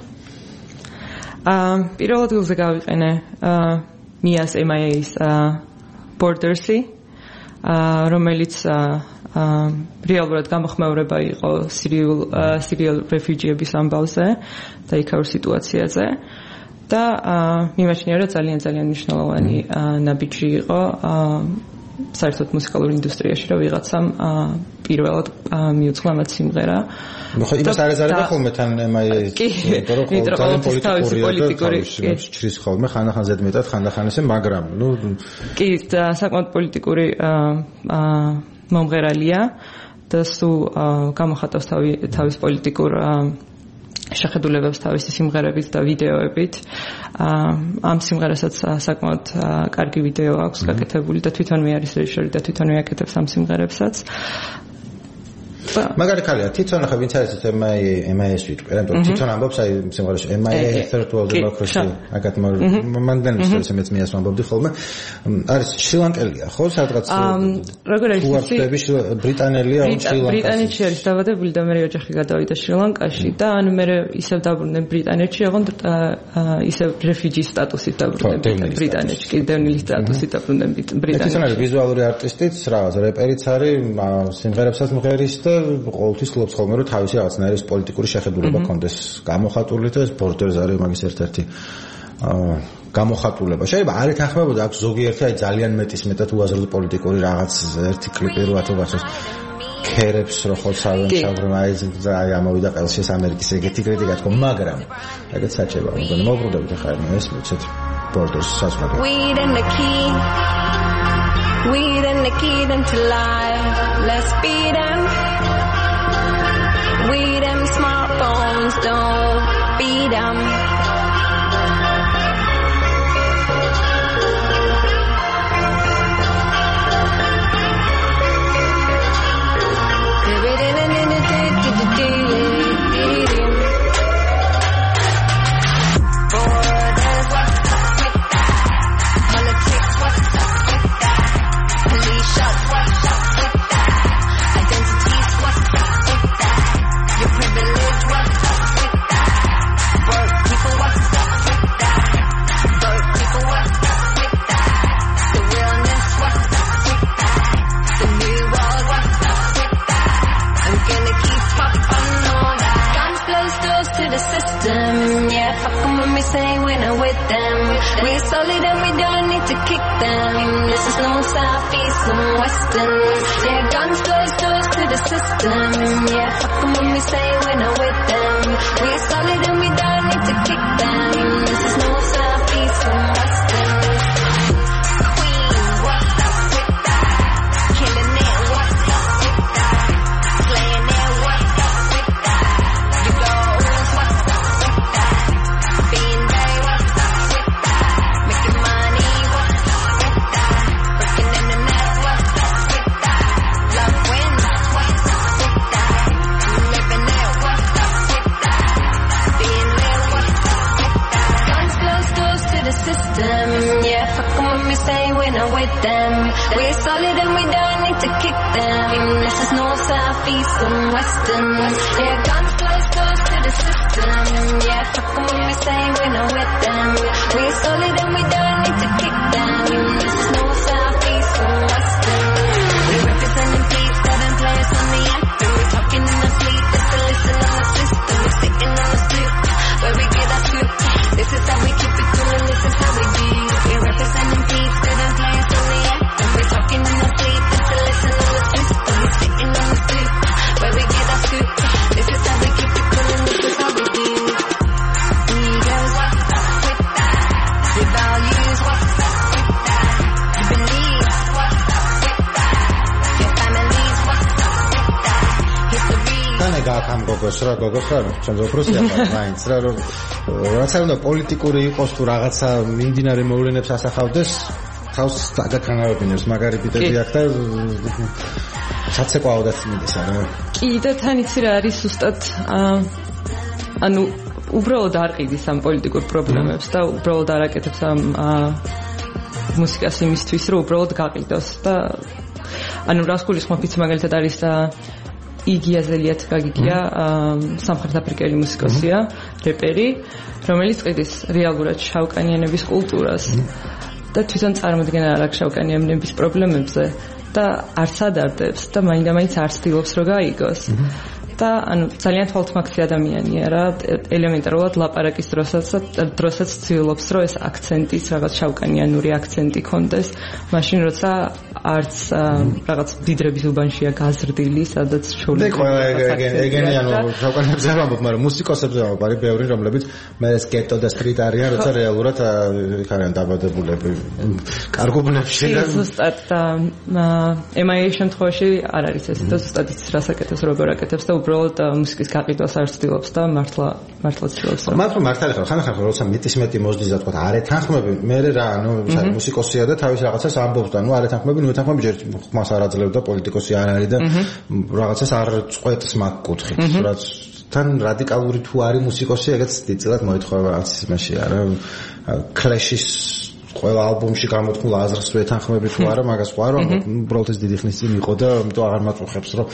Speaker 4: აა, პირველ ადგილზე გავიყენე აა მიას ემ აი ეის აა Borders-ი, აა რომელიც აა რეალურად გამოხმეურება იყო სირიულ სირიულ რეფუჯიების ამბავზე და იქაურ სიტუაციაზე. და მიმაჩნია რომ ძალიან ძალიან მნიშვნელოვანი ნაბიჯი იყო საერთოდ მუსიკალურ ინდუსტრიაში რომ ვიღაცამ პირველად მიუძღვა ამ სიმღერა.
Speaker 3: ნუ ხო იმას არ ეზარება ხოლმე თან ემაი ძალიან პოლიტიკური ჩრის ხოლმე ხანდახან ზედმეტად ხანდახან ესე მაგრამ ნუ
Speaker 4: კი საკმაოდ პოლიტიკური მომღერალია და სულ გამოხატავს თავის პოლიტიკურ შეხედულებებს თავისი სიმღერებით და ვიდეოებით. ამ სიმღერასაც საკმაოდ კარგი ვიდეო აქვს გაკეთებული და თვითონვე არის რეჟისორი და თვითონვე აკეთებს ამ სიმღერებსაც.
Speaker 3: მაგარი ხალია თვითონ ახლა ვინც არის ემაი ემაის ვიტყვი რა თვითონ ამბობს აი სიმღერაში ემაი third world democracy აკეთ მანდან ისე მეც მიას ამბობდი ხოლმე არის შრი-ლანკელია ხო სადღაც
Speaker 4: როგორ არის
Speaker 3: ბრიტანელია შრი-ლანკაში
Speaker 4: ბრიტანეთში არის დაბადებული და მე ოჯახი გადავიდა შრი-ლანკაში და ანუ მე ისევ დაბრუნდნენ ბრიტანეთში ოღონდ ისევ რეფიუჯი სტატუსით დაბრუნდნენ ბრიტანეთში კიდევნილი სტატუსით დაბრუნდნენ ბრიტანეთში
Speaker 3: თვითონ არის ვიზუალური არტისტიც რაღაც რეპერიც არის სიმღერებსაც მღერის და ყოველთვის ხლობს ხოლმე რომ თავისი რაღაცნაირი პოლიტიკური შეხედულება კონდეს გამოხატული და ეს ბორდერს არის მაგის ერთ-ერთი გამოხატულება. შეიძლება არ ეთანხმებოდა აქვს ზოგიერთი აი ძალიან მეტის მეტად უაზრო პოლიტიკური რაღაც ერთი კლიპი რო ათობასოს ქერებს რო ხოლმე შავრმა აი ამოვიდა ყელში ეს ამერიკის ეგეთი კრიტიკა თქო მაგრამ ეგეც საჭიროა მგონი მოვბრუნდებით ახლა ეს მიცეთ ბორდერს საზღვრები
Speaker 5: Weed and the key Weed and the key them to life let's beat them We them smartphones don't beat them
Speaker 3: რა გოგოს რა ჩემს უფროსია მაინც რა რომ რაც არ უნდა პოლიტიკური იყოს თუ რაღაცა მიმდინარე მოვლენებს ასახავდეს თავს დაგაქანავებინებს მაგარი ბიტები აქ და საცეკვაოდაც მიდის არა
Speaker 4: კი და თან იცი რა არის ზუსტად ანუ უბრალოდ არ ყიდის ამ პოლიტიკურ პრობლემებს და უბრალოდ არ აკეთებს ამ მუსიკას იმისთვის რომ უბრალოდ გაყიდოს და ანუ რას გულისხმობთ მაგალითად არის იგი აზელიათ გაგიგია სამხრეთ აფრიკელი მუსიკოსია, რეპერი, რომელიც ყიდის რეალურად შავკანიანების კულტურას და თვითონ წარმოადგენს არ აქვს შავკანიანების პრობლემებზე და არც ადარდებს და მაინდა-მაინც არ ცდილობს რომ გაიგოს. და ანუ ძალიან თვალთმაქცი ადამიანია რა ელემენტარულად ლაპარაკის დროსაც დროსაც ცდილობს რომ ეს აქცენტის რაღაც შავკანიანური აქცენტი კონდეს მაშინ როცა არც რაღაც დიდრების უბანშია გაზრდილი სადაც შოული
Speaker 3: ეგენი ანუ შავკანიებზე არ ვამბობ მაგრამ მუსიკოსებზე ვამბობ არის ბევრი რომლებიც მე ეს გეტო და სტრიტ არიან როცა რეალურად იქ არიან დაბადებულები კარგუბნებში და
Speaker 4: ზუსტად და ემ-აი-ის შემთხვევაში არ არის ეს და ზუსტად იცის რას აკეთებს როგორ აკეთებს და უბრალოდ მუსიკის გაყიდვას არ ცდილობს და მართლა მართლა ცდილობს რომ
Speaker 3: მაგრამ მართალი ხარ ხან ხან როცა მეტის მეტი მოსდის და თქვა არ ეთანხმები მე რა ანუ მუსიკოსია და თავის რაღაცას ამბობს და ნუ არ ეთანხმები ნუ ეთანხმები ჯერ ხმას არ აძლევდა პოლიტიკოსი არ არის და რაღაცას არ წყვეტს მაგ კუთხით რაც თან რადიკალური თუ არის მუსიკოსი ეგეც დიდწილად მოითხოვება რაღაც იმაში არა კლეშის ყველა ალბომში გამოთქმულ აზრს თუ ეთანხმები თუ არა მაგას ხო არა უბრალოდ ეს დიდი ხნის წინ იყო და ამიტომ აღარ მაწუხებს რომ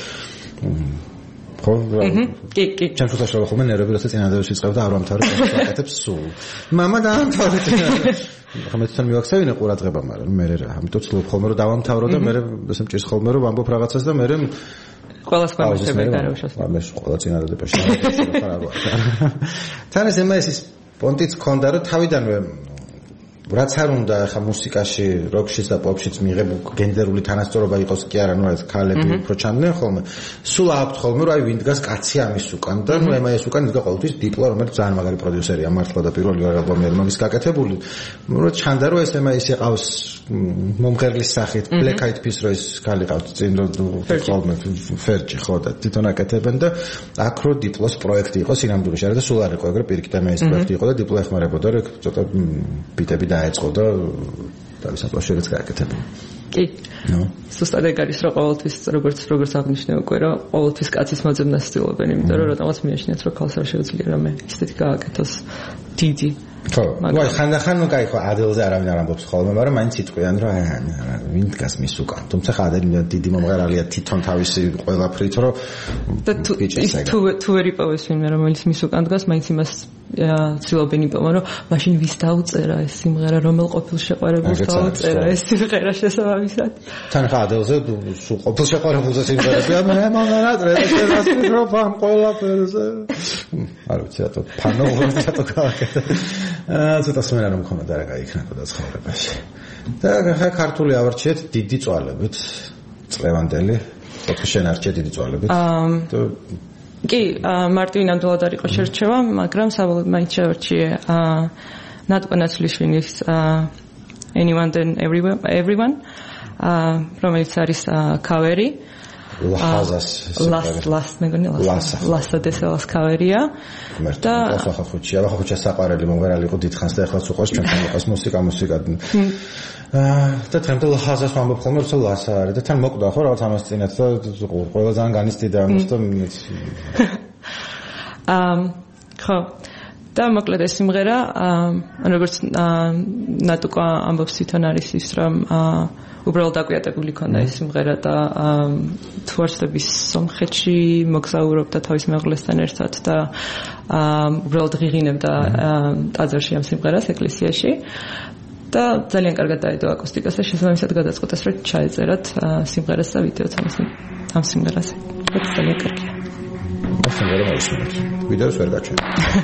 Speaker 3: ხო
Speaker 4: კი კი
Speaker 3: ჩემს უცხოურ ხომ ნერვები როცა წინადადებას იწყებდა არ ვამთავრე საკეთებს სულ მამა დაამთავრე ხომ მე თან მივაქცევინე ყურადღება მაგრამ მე რა ამიტომ ცდილობ ხოლმე რომ დავამთავრო და მე ესე მჭირს ხოლმე რომ ვამბობ რაღაცას და მე
Speaker 4: ყველა სხვა მოსწრები გარევშოს
Speaker 3: მე ყველა წინადადებაში ხარ არა თან ეს ემ-აის პონტიც ქონდა რომ თავიდანვე რაც არ უნდა ხა მუსიკაში როკშიც და პოპშიც მიღებ გენდერული თანასწორობა იყოს კი არა ნუ ეს ქალები უფრო ჩანდნენ ხოლმე სულ აქვთ ხოლმე რომ აი ვინ დგას კაცი ამის უკან და ნუ ემ-აის უკან იდგა ყოველთვის დიპლო რომელიც ძალიან მაგარი პროდიუსერია მართლა და პირველი ალბომი არ მაგის გაკეთებული რომ ჩანდა რომ ეს ემ-აის იყავს მომღერლის სახით Black Eyed Peas რო ეს ქალი ყავთ წინ რომ ხოლმე ფერჯი ხო და თვითონ აკეთებენ და აქ რო დიპლოს პროექტი იყო სინამდვილეში არა და სულ არ იყო ეგრე პირიქით ემ-აის პროექტი იყო და დიპლო ეხმარებოდა რომ ცოტა ბიტები დაეწყო და დავისაკვაშერიც გააკეთებენ.
Speaker 4: კი. ნო. ზუსტად ეგ არის რომ ყოველთვის როგორც როგორც აღნიშნე უკვე რომ ყოველთვის კაცის მოძებნას ცდილობენ, იმიტომ რომ როდესაც მიეშინათ რომ ქალს არ შეუძლია რამე ისეთი გააკეთოს დიდი. ხო. ვაი ხანდახან ნუ кай ხო ადელზე არავინ არ ამბობს ხოლმე, მაგრამ მაინც იტყვიან რომ ვინ დგას მის უკან. თუმცა ადელი დიდი მომღერალია თვითონ თავისი ყველაფრით რომ თუ თუ ვერ იპოვეს ვინმე რომელიც მის უკან დგას, მაინც იმას ცდილობენ იპოვონ რომ მაშინ ვის დაუწერა ეს სიმღერა რომელ ყოფილ შეყვარებულს დაუწერა ეს სიმღერა შესაბამისად. თან
Speaker 3: ხა ადელზე სულ ყოფილ შეყვარებულზე სიმღერებია მე მომღერალ ეს რომ ამ ყველაფერზე არ ვიცი რატო ფანო რატო გააკეთა აა ცოტა სმენა რომ მქონდა და რა გაიქნებოდა ცხოვრებაში. და ხა ქართული ავარჩიეთ დიდი წვალებით წლევანდელი ოთხი შენ არჩიე დიდი წვალებით.
Speaker 4: აა კი, მარტივი ნამდვილად არ იყო შერჩევა, მაგრამ საბოლოოდ მაინც შევარჩიე აა ნატყო ნაცვლიშვილის აა Anyone and Everyone Everyone აა რომელიც არის კავერი
Speaker 3: ლასას
Speaker 4: ლას ლას მეგონი ლას ლასა დესელას კავერია
Speaker 3: და ახლა ხუჩია ახლა ხუჩია საყვარელი მომღერალი იყო დიდხანს და ახლა უყურს ჩვენთან იყოს მუსიკა მუსიკა აა და თემდე ლასას ვამბობ ხოლმე რომ ლასა არის და თან მოკვდა ხო რაღაც ამას წინათ და ყველა ძალიან განიცდიდა ამას და
Speaker 4: აა ხო და მოკლედ ეს სიმღერა აა როგორც ნატუკა ამბობს თვითონ არის ის რომ აა უბრალოდ აკვიატებული ქონდა ეს სიმღერა და თუ არ ვცდების სომხეთში მოგზაურობდა თავის მეუღლესთან ერთად და უბრალოდ ღიღინებდა ტაძარში ამ სიმღერას ეკლესიაში და ძალიან კარგად დაედო აკუსტიკას და შესაბამისად გადაწყვეტეს რომ ჩაეწერათ სიმღერას და ვიდეოც ამ სიმღერას. ძალიან კარგია.
Speaker 3: ეს სიმღერა მოისმინეთ. ვიდეოს ვერ გაჩვენე.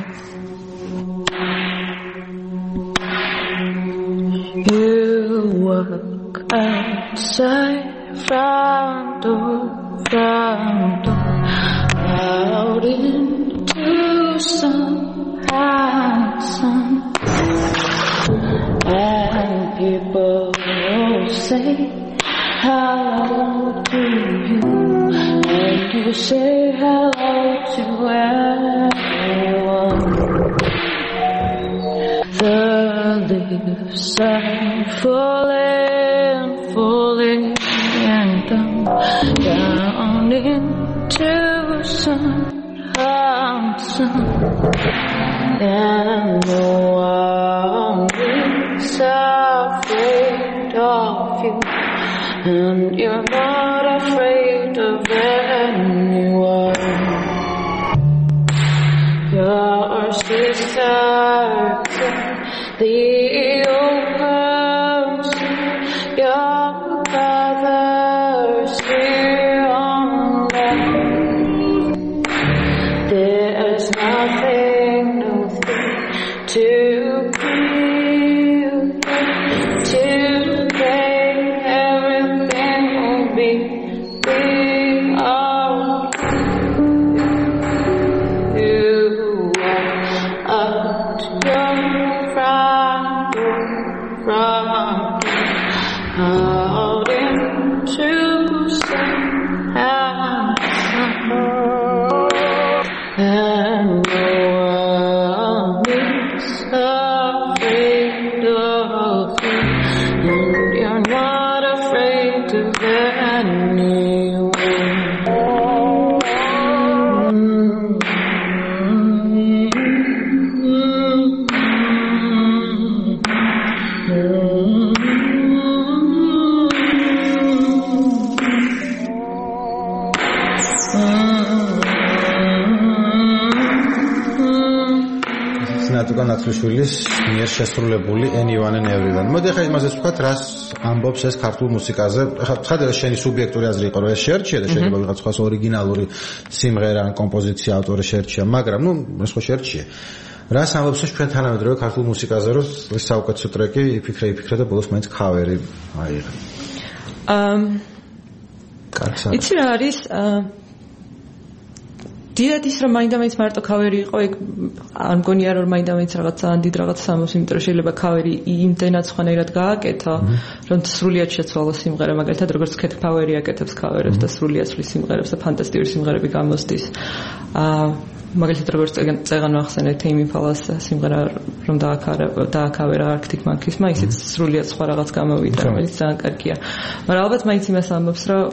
Speaker 5: Outside front door, front door, out into some hot sun, and people will say hello to you, and you say hello to everyone. The leaves are falling, falling down, down into some hot sun, and no one is afraid of you, and you're not afraid of anyone. Your sister, the old person, your brother's here on land. nothing, nothing to feel, today everything will be, be alright. You walk up to your front door, front door, out into some house. And no one is afraid of you, and you're not afraid of anyone.
Speaker 3: ნატუკა ნაცვლიშვილის მიერ შესრულებული Anyone and Everyone. მოდი ახლა იმაზეც ვთქვათ, რას ამბობს ეს ქართულ მუსიკაზე. ახლა ხედავ შენი სუბიექტური აზრი იყო, რომ ეს შეერჩია და შეიძლება ვიღაც ხას ორიგინალური სიმღერა ან კომპოზიცია ავტორი შეერჩია, მაგრამ ნუ ეს ხო შეერჩია. რას ამბობს ჩვენ თანამედროვე ქართულ მუსიკაზე, რომ ეს საუკეთესო ტრეკი იფიქრე იფიქრე და ბოლოს მაინც ქავერი აიღე.
Speaker 4: ამ კაცი იცი რა არის დიდად ის რომ მაინდა-მაინც მარტო ქავერი იყო, ეგ არ მგონია რომ მაინდა-მაინც რაღაცა დიდ რაღაცა სამოს, იმიტომ რომ შეიძლება ქავერი იმდენად სხვანაირად გააკეთო, რომ სრულიად შეცვალოს სიმღერა, მაგალითად როგორც Cat Power-ი აკეთებს ქავერებს და სრულიად სვლის სიმღერებს და ფანტასტიკური სიმღერები გამოსდის. აა მაგალითად როგორც წეგან ვახსენეთ Tame Impala's სიმღერა რომ დააკავერა Arctic Monkeys-მა, ისიც სრულიად სხვა რაღაც გამოვიდა, რომელიც ძალიან კარგია. მაგრამ ალბათ მაინც იმას ამბობს, რომ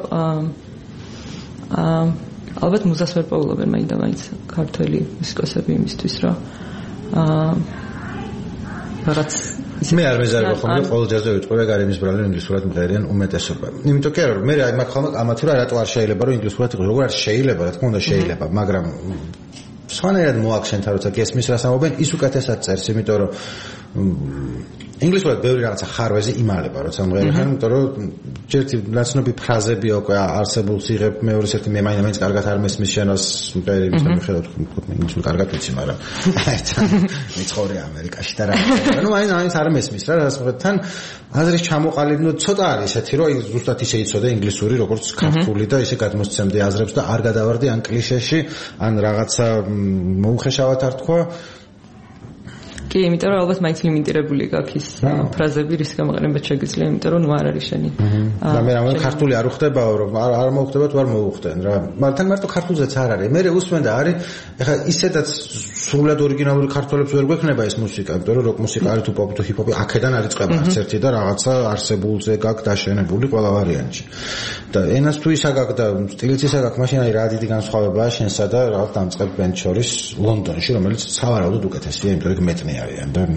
Speaker 4: აა ალბათ მუზას ვერ პოულობენ მაინდა-მაინც ქართველი მუსიკოსები იმისთვის, რომ აა რაღაც
Speaker 3: მე არ მეზარება ხოლმე ყოველ ჯაზზე ვიტყვი გარემის ბრალენ ინგლისურად მღერიან უმეტესობა. იმიტომ კი არა რომ მე აი მაგ ხოლმე ამათი რა რატო არ შეიძლება რომ ინგლისურად იყოს, როგორ არ შეიძლება, რა თქმა უნდა შეიძლება, მაგრამ სხვანაირად მოაქცენტა როცა გესმის რას ამბობენ, ის უკეთესად წერს, იმიტომ რომ ინგლისურად ბევრი რაღაცა ხარვეზი იმალება, როცა მღერიან, იმიტომ რომ ერთი ნაცნობი ფრაზები უკვე არსებულს იღებ, მეორეს ერთი მე მაინც კარგად არ მესმის შენას მღერების და მიხედავთ მე ინგლისურად კარგად ვიცი, მაგრამ მიცხოვრე ამერიკაში და რა. ნუ აი მაინც არ მესმის რა, რას მღერთან აზრის ჩამოყალიბნო ცოტა არის ესეთი, რომ ზუსტად ისე იცოდე ინგლისური, როგორც ქართული და ისე გადმოსცემდი აზრებს და არ გადავარდი ან კლიშეში, ან რაღაცა მოუხეშავად არ თქვა.
Speaker 4: კი, იმიტომ რომ ალბათ მაინც ლიმიტირებული გაქვს ის ფრაზები, რის გამოყენებაც შეგიძლია, იმიტომ რომ ნუ არ არის შენი.
Speaker 3: და მე რამე ქართული არ უხდებაო, რომ არ არ მოუხდება თუ არ მოუხდნენ რა. მაგრამ მარტო ქართულზეც არ არის. მე უსმენდა არის, ეხლა ისედაც სრულად ორიგინალური ქართველებს ვერ გვექნება ეს მუსიკა, იმიტომ რომ როკ მუსიკა არის თუ პოპი თუ ჰიპ-ჰოპი, აქედან არის წება არც ერთი და რაღაცა არსებულზე გაქვს დაშენებული ყველა ვარიანტში. და ენას თუ ისა გაქვს და სტილიც ისა გაქვს, მაშინ აი რა დიდი განსხვავებაა შენსა და რაღაც დამწყებ ბენდ შორის ლონდონში, რომელიც სავარაუდოდ უკეთესია, იმიტომ რომ მეტნია არიან და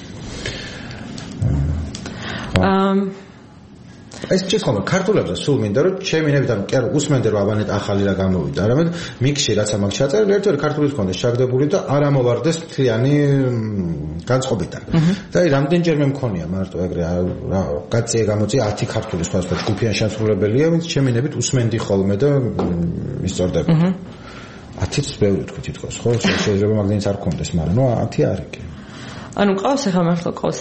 Speaker 4: ამ
Speaker 3: ეს შეიძლება ქართულებზე სულ მინდა რომ შემინებით ანუ კი არა უსმენდე რომ აბანეთ ახალი რა გამოვიდა, არამედ მიქსი რაც ამაკ ჩაწერილი ერთ-ერთი ქართულის კონდეს ჩაგდებული და არ ამოვარდეს მთლიანი განწყობიდან. და აი რამდენჯერმე მქონია მარტო ეგრე რა გაწიე გამოწია ათი ქართული სხვადასხვა ჯგუფიან შემსრულებელია, ვინც შემინებით უსმენდი ხოლმე და ისწორდება. ათიც ბევრი თქვი თითქოს, ხო? შეიძლება მაგდენიც არ კონდეს, მაგრამ ნუ ათი არის კი.
Speaker 4: ანუ ყავს ახლა მართლა ყავს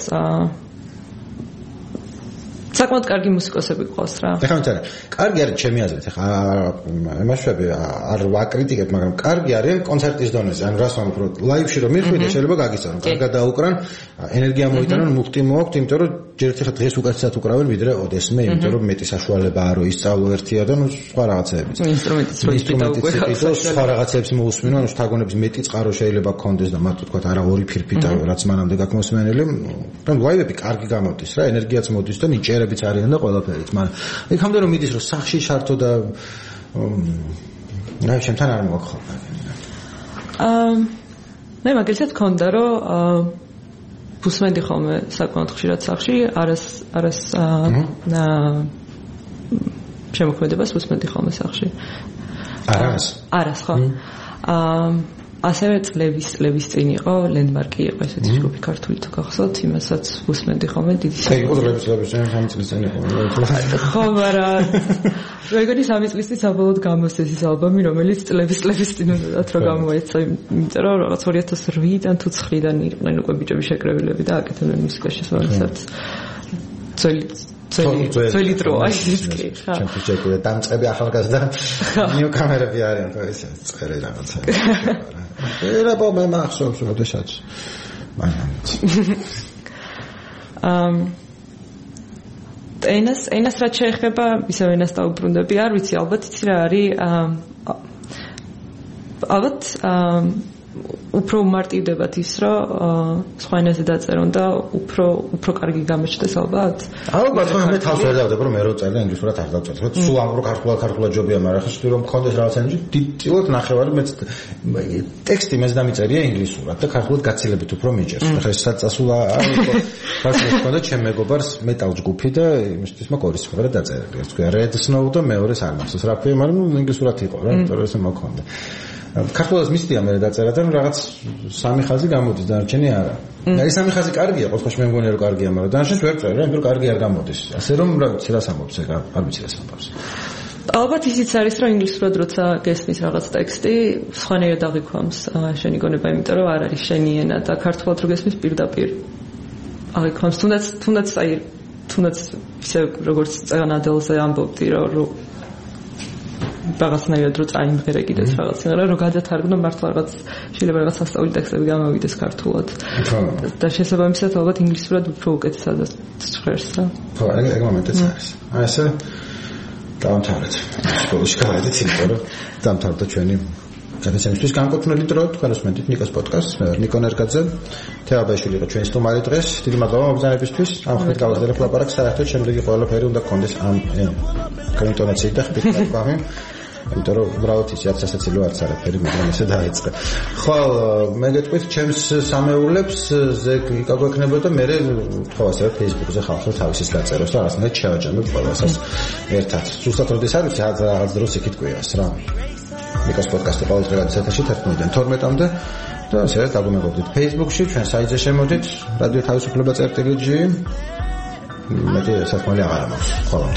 Speaker 4: საკმაოდ კარგი მუსიკოსები ყავს რა.
Speaker 3: ეხლა მითხრა, კარგი არის ჩემი აზრით, ეხლა იმაშვები არ ვაკრიტიკებ, მაგრამ კარგი არის კონცერტის დონეზე. ანუ რას ვამბობ, რომ ლაივში რომ მიხვიდე, შეიძლება გაგისწორონ, კარგად დაუკრან, ენერგია მოიტანონ, მუხტი მოაქვთ, იმიტომ რომ ჯერ ერთ დღეს უკეთესად უკრავენ ვიდრე ოდესმე, იმიტომ რომ მეტი საშუალებაა რომ ისწავლო ერთია და ნუ სხვა რაღაცეებიც.
Speaker 4: ინსტრუმენტიც
Speaker 3: ინსტრუმენტიც სხვა რაღაცეებს მოусმინო, ანუ შთაგონების მეტი წყარო შეიძლება გქონდეს და მათ თქვა არა ორი ფირფიტა, რაც მანამდე გაქვს მოსმენელი. ანუ ლაივები კარგი გამოდის რა, ენერგიაც მოდის და ნიჭერებიც არიან და ყველაფერიც, მაგრამ იქამდე რომ მიდის რომ სახში შართო და რა შემთან არ მოგხდება.
Speaker 4: აა მე მაგალითად მქონდა რომ აა უსმენდი ხოლმე საკმაოდ ხშირად სახში, არას არას აა შემოქმედებას უსმენდი ხოლმე სახში.
Speaker 3: არას?
Speaker 4: არას ხო. აა ასევე წლების წლების წინ იყო ლენდმარკი იყო ესეთი ჯგუფი ქართული თუ გახსოვთ იმასაც უსმენდი ხოლმე დიდი
Speaker 3: აი იყო წლების წლების წინ სამი წლის წინ იყო
Speaker 4: ხო მაგრამ მეგონი სამი წლის წინ საბოლოოდ გამოსცეს ის ალბომი რომელიც წლების წლების წინ უნდათ რომ გამოეცა იმიტომ რომ რაღაც ორი ათას ოთხიდან თუ ცხრიდან იყვნენ უკვე ბიჭები შეკრებილები და აკეთებდნენ მუსიკაში შესაბამისად ძველი ძველი დროა ის კი ხა
Speaker 3: ჩემთვის შეგვიძლია დამწყები ახალგაზრდა ნიუ კამერები არიან ხო ესე წერე რაღაცა ერაბო მე მახსოვს როდესაც მაგრამ
Speaker 4: ამ ენას ენას რაც შეეხება ისევ ენას დაუბრუნდები არ ვიცი ალბათ იცი რა არის ალბათ უფრო უმარტივდებათ ის რომ სხვა ენაზე დაწერონ და უფრო უფრო კარგი გამოჩნდეს ალბათ
Speaker 3: ალბათ ხო მე თავს ვერ დავდებ რომ მე რო წერდა ინგლისურად არ დავწერთ ხო სულ ამ რო ქართულად ქართულად ჯობია მაგრამ ხო შეიძლება რომ მქონდეს რაღაც ენაში დიდწილად ნახევარი მე ტექსტი მეც დამიწერია ინგლისურად და ქართულად გაცილებით უფრო მიჭერს ხა ეს საწასულა არ იყო ფაქტია მქონდა ჩემ მეგობარს მეტალ ჯგუფი და იმისთვის მაგ ორი სიმღერა დაწერილი ეს თქვია Red Snow და მეორეს არ მახსოვს რა ფერი მაგრამ ინგლისურად იყო რა იმიტომ რომ ესე მქონდა ქართულად მისდია მე დაწერა და რაღაც სამი ხაზი გამოდის დანარჩენი არა. და ეს სამი ხაზი კარგია, ყოველ შემთხვევაში მე მგონია რომ კარგია, მაგრამ დანარჩენს ვერ წერე, იმიტომ რომ კარგი არ გამოდის. ასე რომ რა ვიცი რა სამობს ეგ, არ ვიცი რა სამობს.
Speaker 4: ალბათ ისიც არის რომ ინგლისურად როცა გესმის რაღაც ტექსტი, სხვანაირად აღიქვამს შენი გონება, იმიტომ რომ არ არის შენი ენა და ქართულად რო გესმის პირდაპირ აღიქვამს. თუნდაც თუნდაც აი თუნდაც ისე როგორც წეგანადელზე ამბობდი რომ რაღაცნაირად რო წაიმღერე კიდეც რაღაც სიმღერა რომ გადათარგმნო მართლა რაღაც შეიძლება რაღაც სასწაული ტექსტები გამოვიდეს ქართულად და შესაბამისად ალბათ ინგლისურად უფრო უკეთესად ჟღერს რა
Speaker 3: ხო ეგ ეგ მომენტიც არის აი ესე დავამთავრეთ სკოლაში გავედით იმიტომ რომ დამთავრდა ჩვენი გადაცემისთვის განკუთვნილი დრო თქვენ უსმენთ ნიკოს პოდკასტს მე ნიკო ნერგაძე თეაბაშვილი იყო ჩვენი სტუმარი დღეს დიდი მადლობა მოგზაურებისთვის ამ ხმით გავაგზავნეთ ლაპარაკს საერთოდ შემდეგი ყველაფერი უნდა გქონდეს ამ კონტონაციით და ხბიტყვამი იმიტომ რომ უბრალოდ ის ასაცილო არც არაფერი მაგრამ ესე დაიწყე ხო მე გეტყვით ჩემს სამეულებს ზეგ იკაგვექნება და მე თქვა ასე Facebook-ზე ხალხს თავისის დაწეროს და რაღაცნაირად შევაჯამებ ყველასას ერთად ზუსტად როდის არის რაღაც დროს იქით ყვიას რა ნიკოს პოდკასტი ყოველდღე გადაცემაში თერთმეტიდან თორმეტამდე და ასე დაგუნებოდით Facebook-ში ჩვენ საიტზე შემოდით რადიო თავისუფლება წერტილი ჯი მეტი საქმე აღარ მაქვს ხოლმე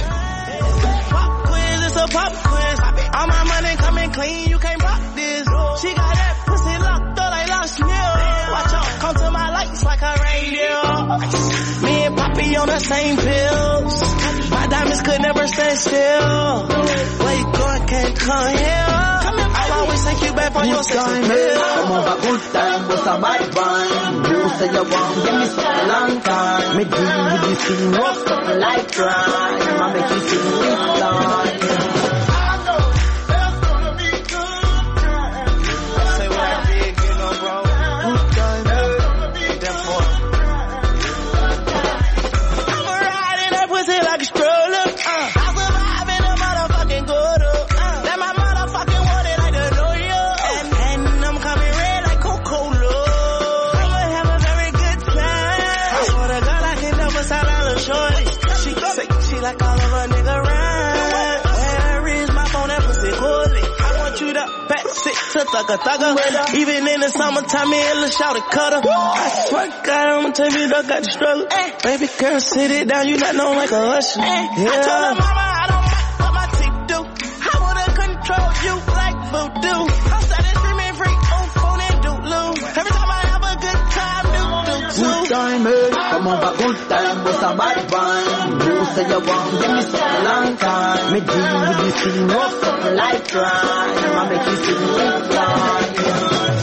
Speaker 6: all my money coming clean you can't block this she got that pussy locked up like lost meal watch out come to my lights like a reindeer me and Poppy on the same pills my diamonds could never stand still where you going can't come here I'll always take you back for your sex appeal come on but good time was a bad one you say you want give me some long time me deal with you sing rough stuff like crime I make you sing this song like all of a nigga ride. Where is my phone that pussy coolly? I want you to back sit to thugga thugga. Even in the summertime, me and Lil' Shawty cutter. I swear to God, I'ma tell you, I got the struggle. Baby girl, sit it down, you not know like a usher. Yeah. I told her mama I don't like what my teeth do. I wanna control you like voodoo. I'm starting screaming freak on phone and doodloo. Every time I have a good time, do do too.
Speaker 7: Good time, hey, come on, but good time was a bad one. You say you want give me some long time. Me deal with you sing rough up like crime. I make you sing this song.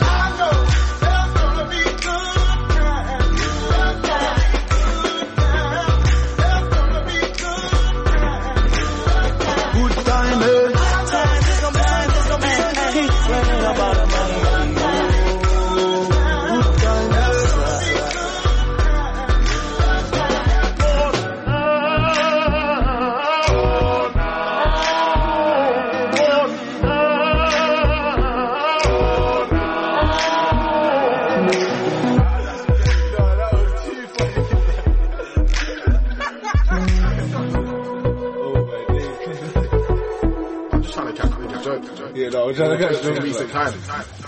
Speaker 8: Yeah, no, I'm trying to catch them.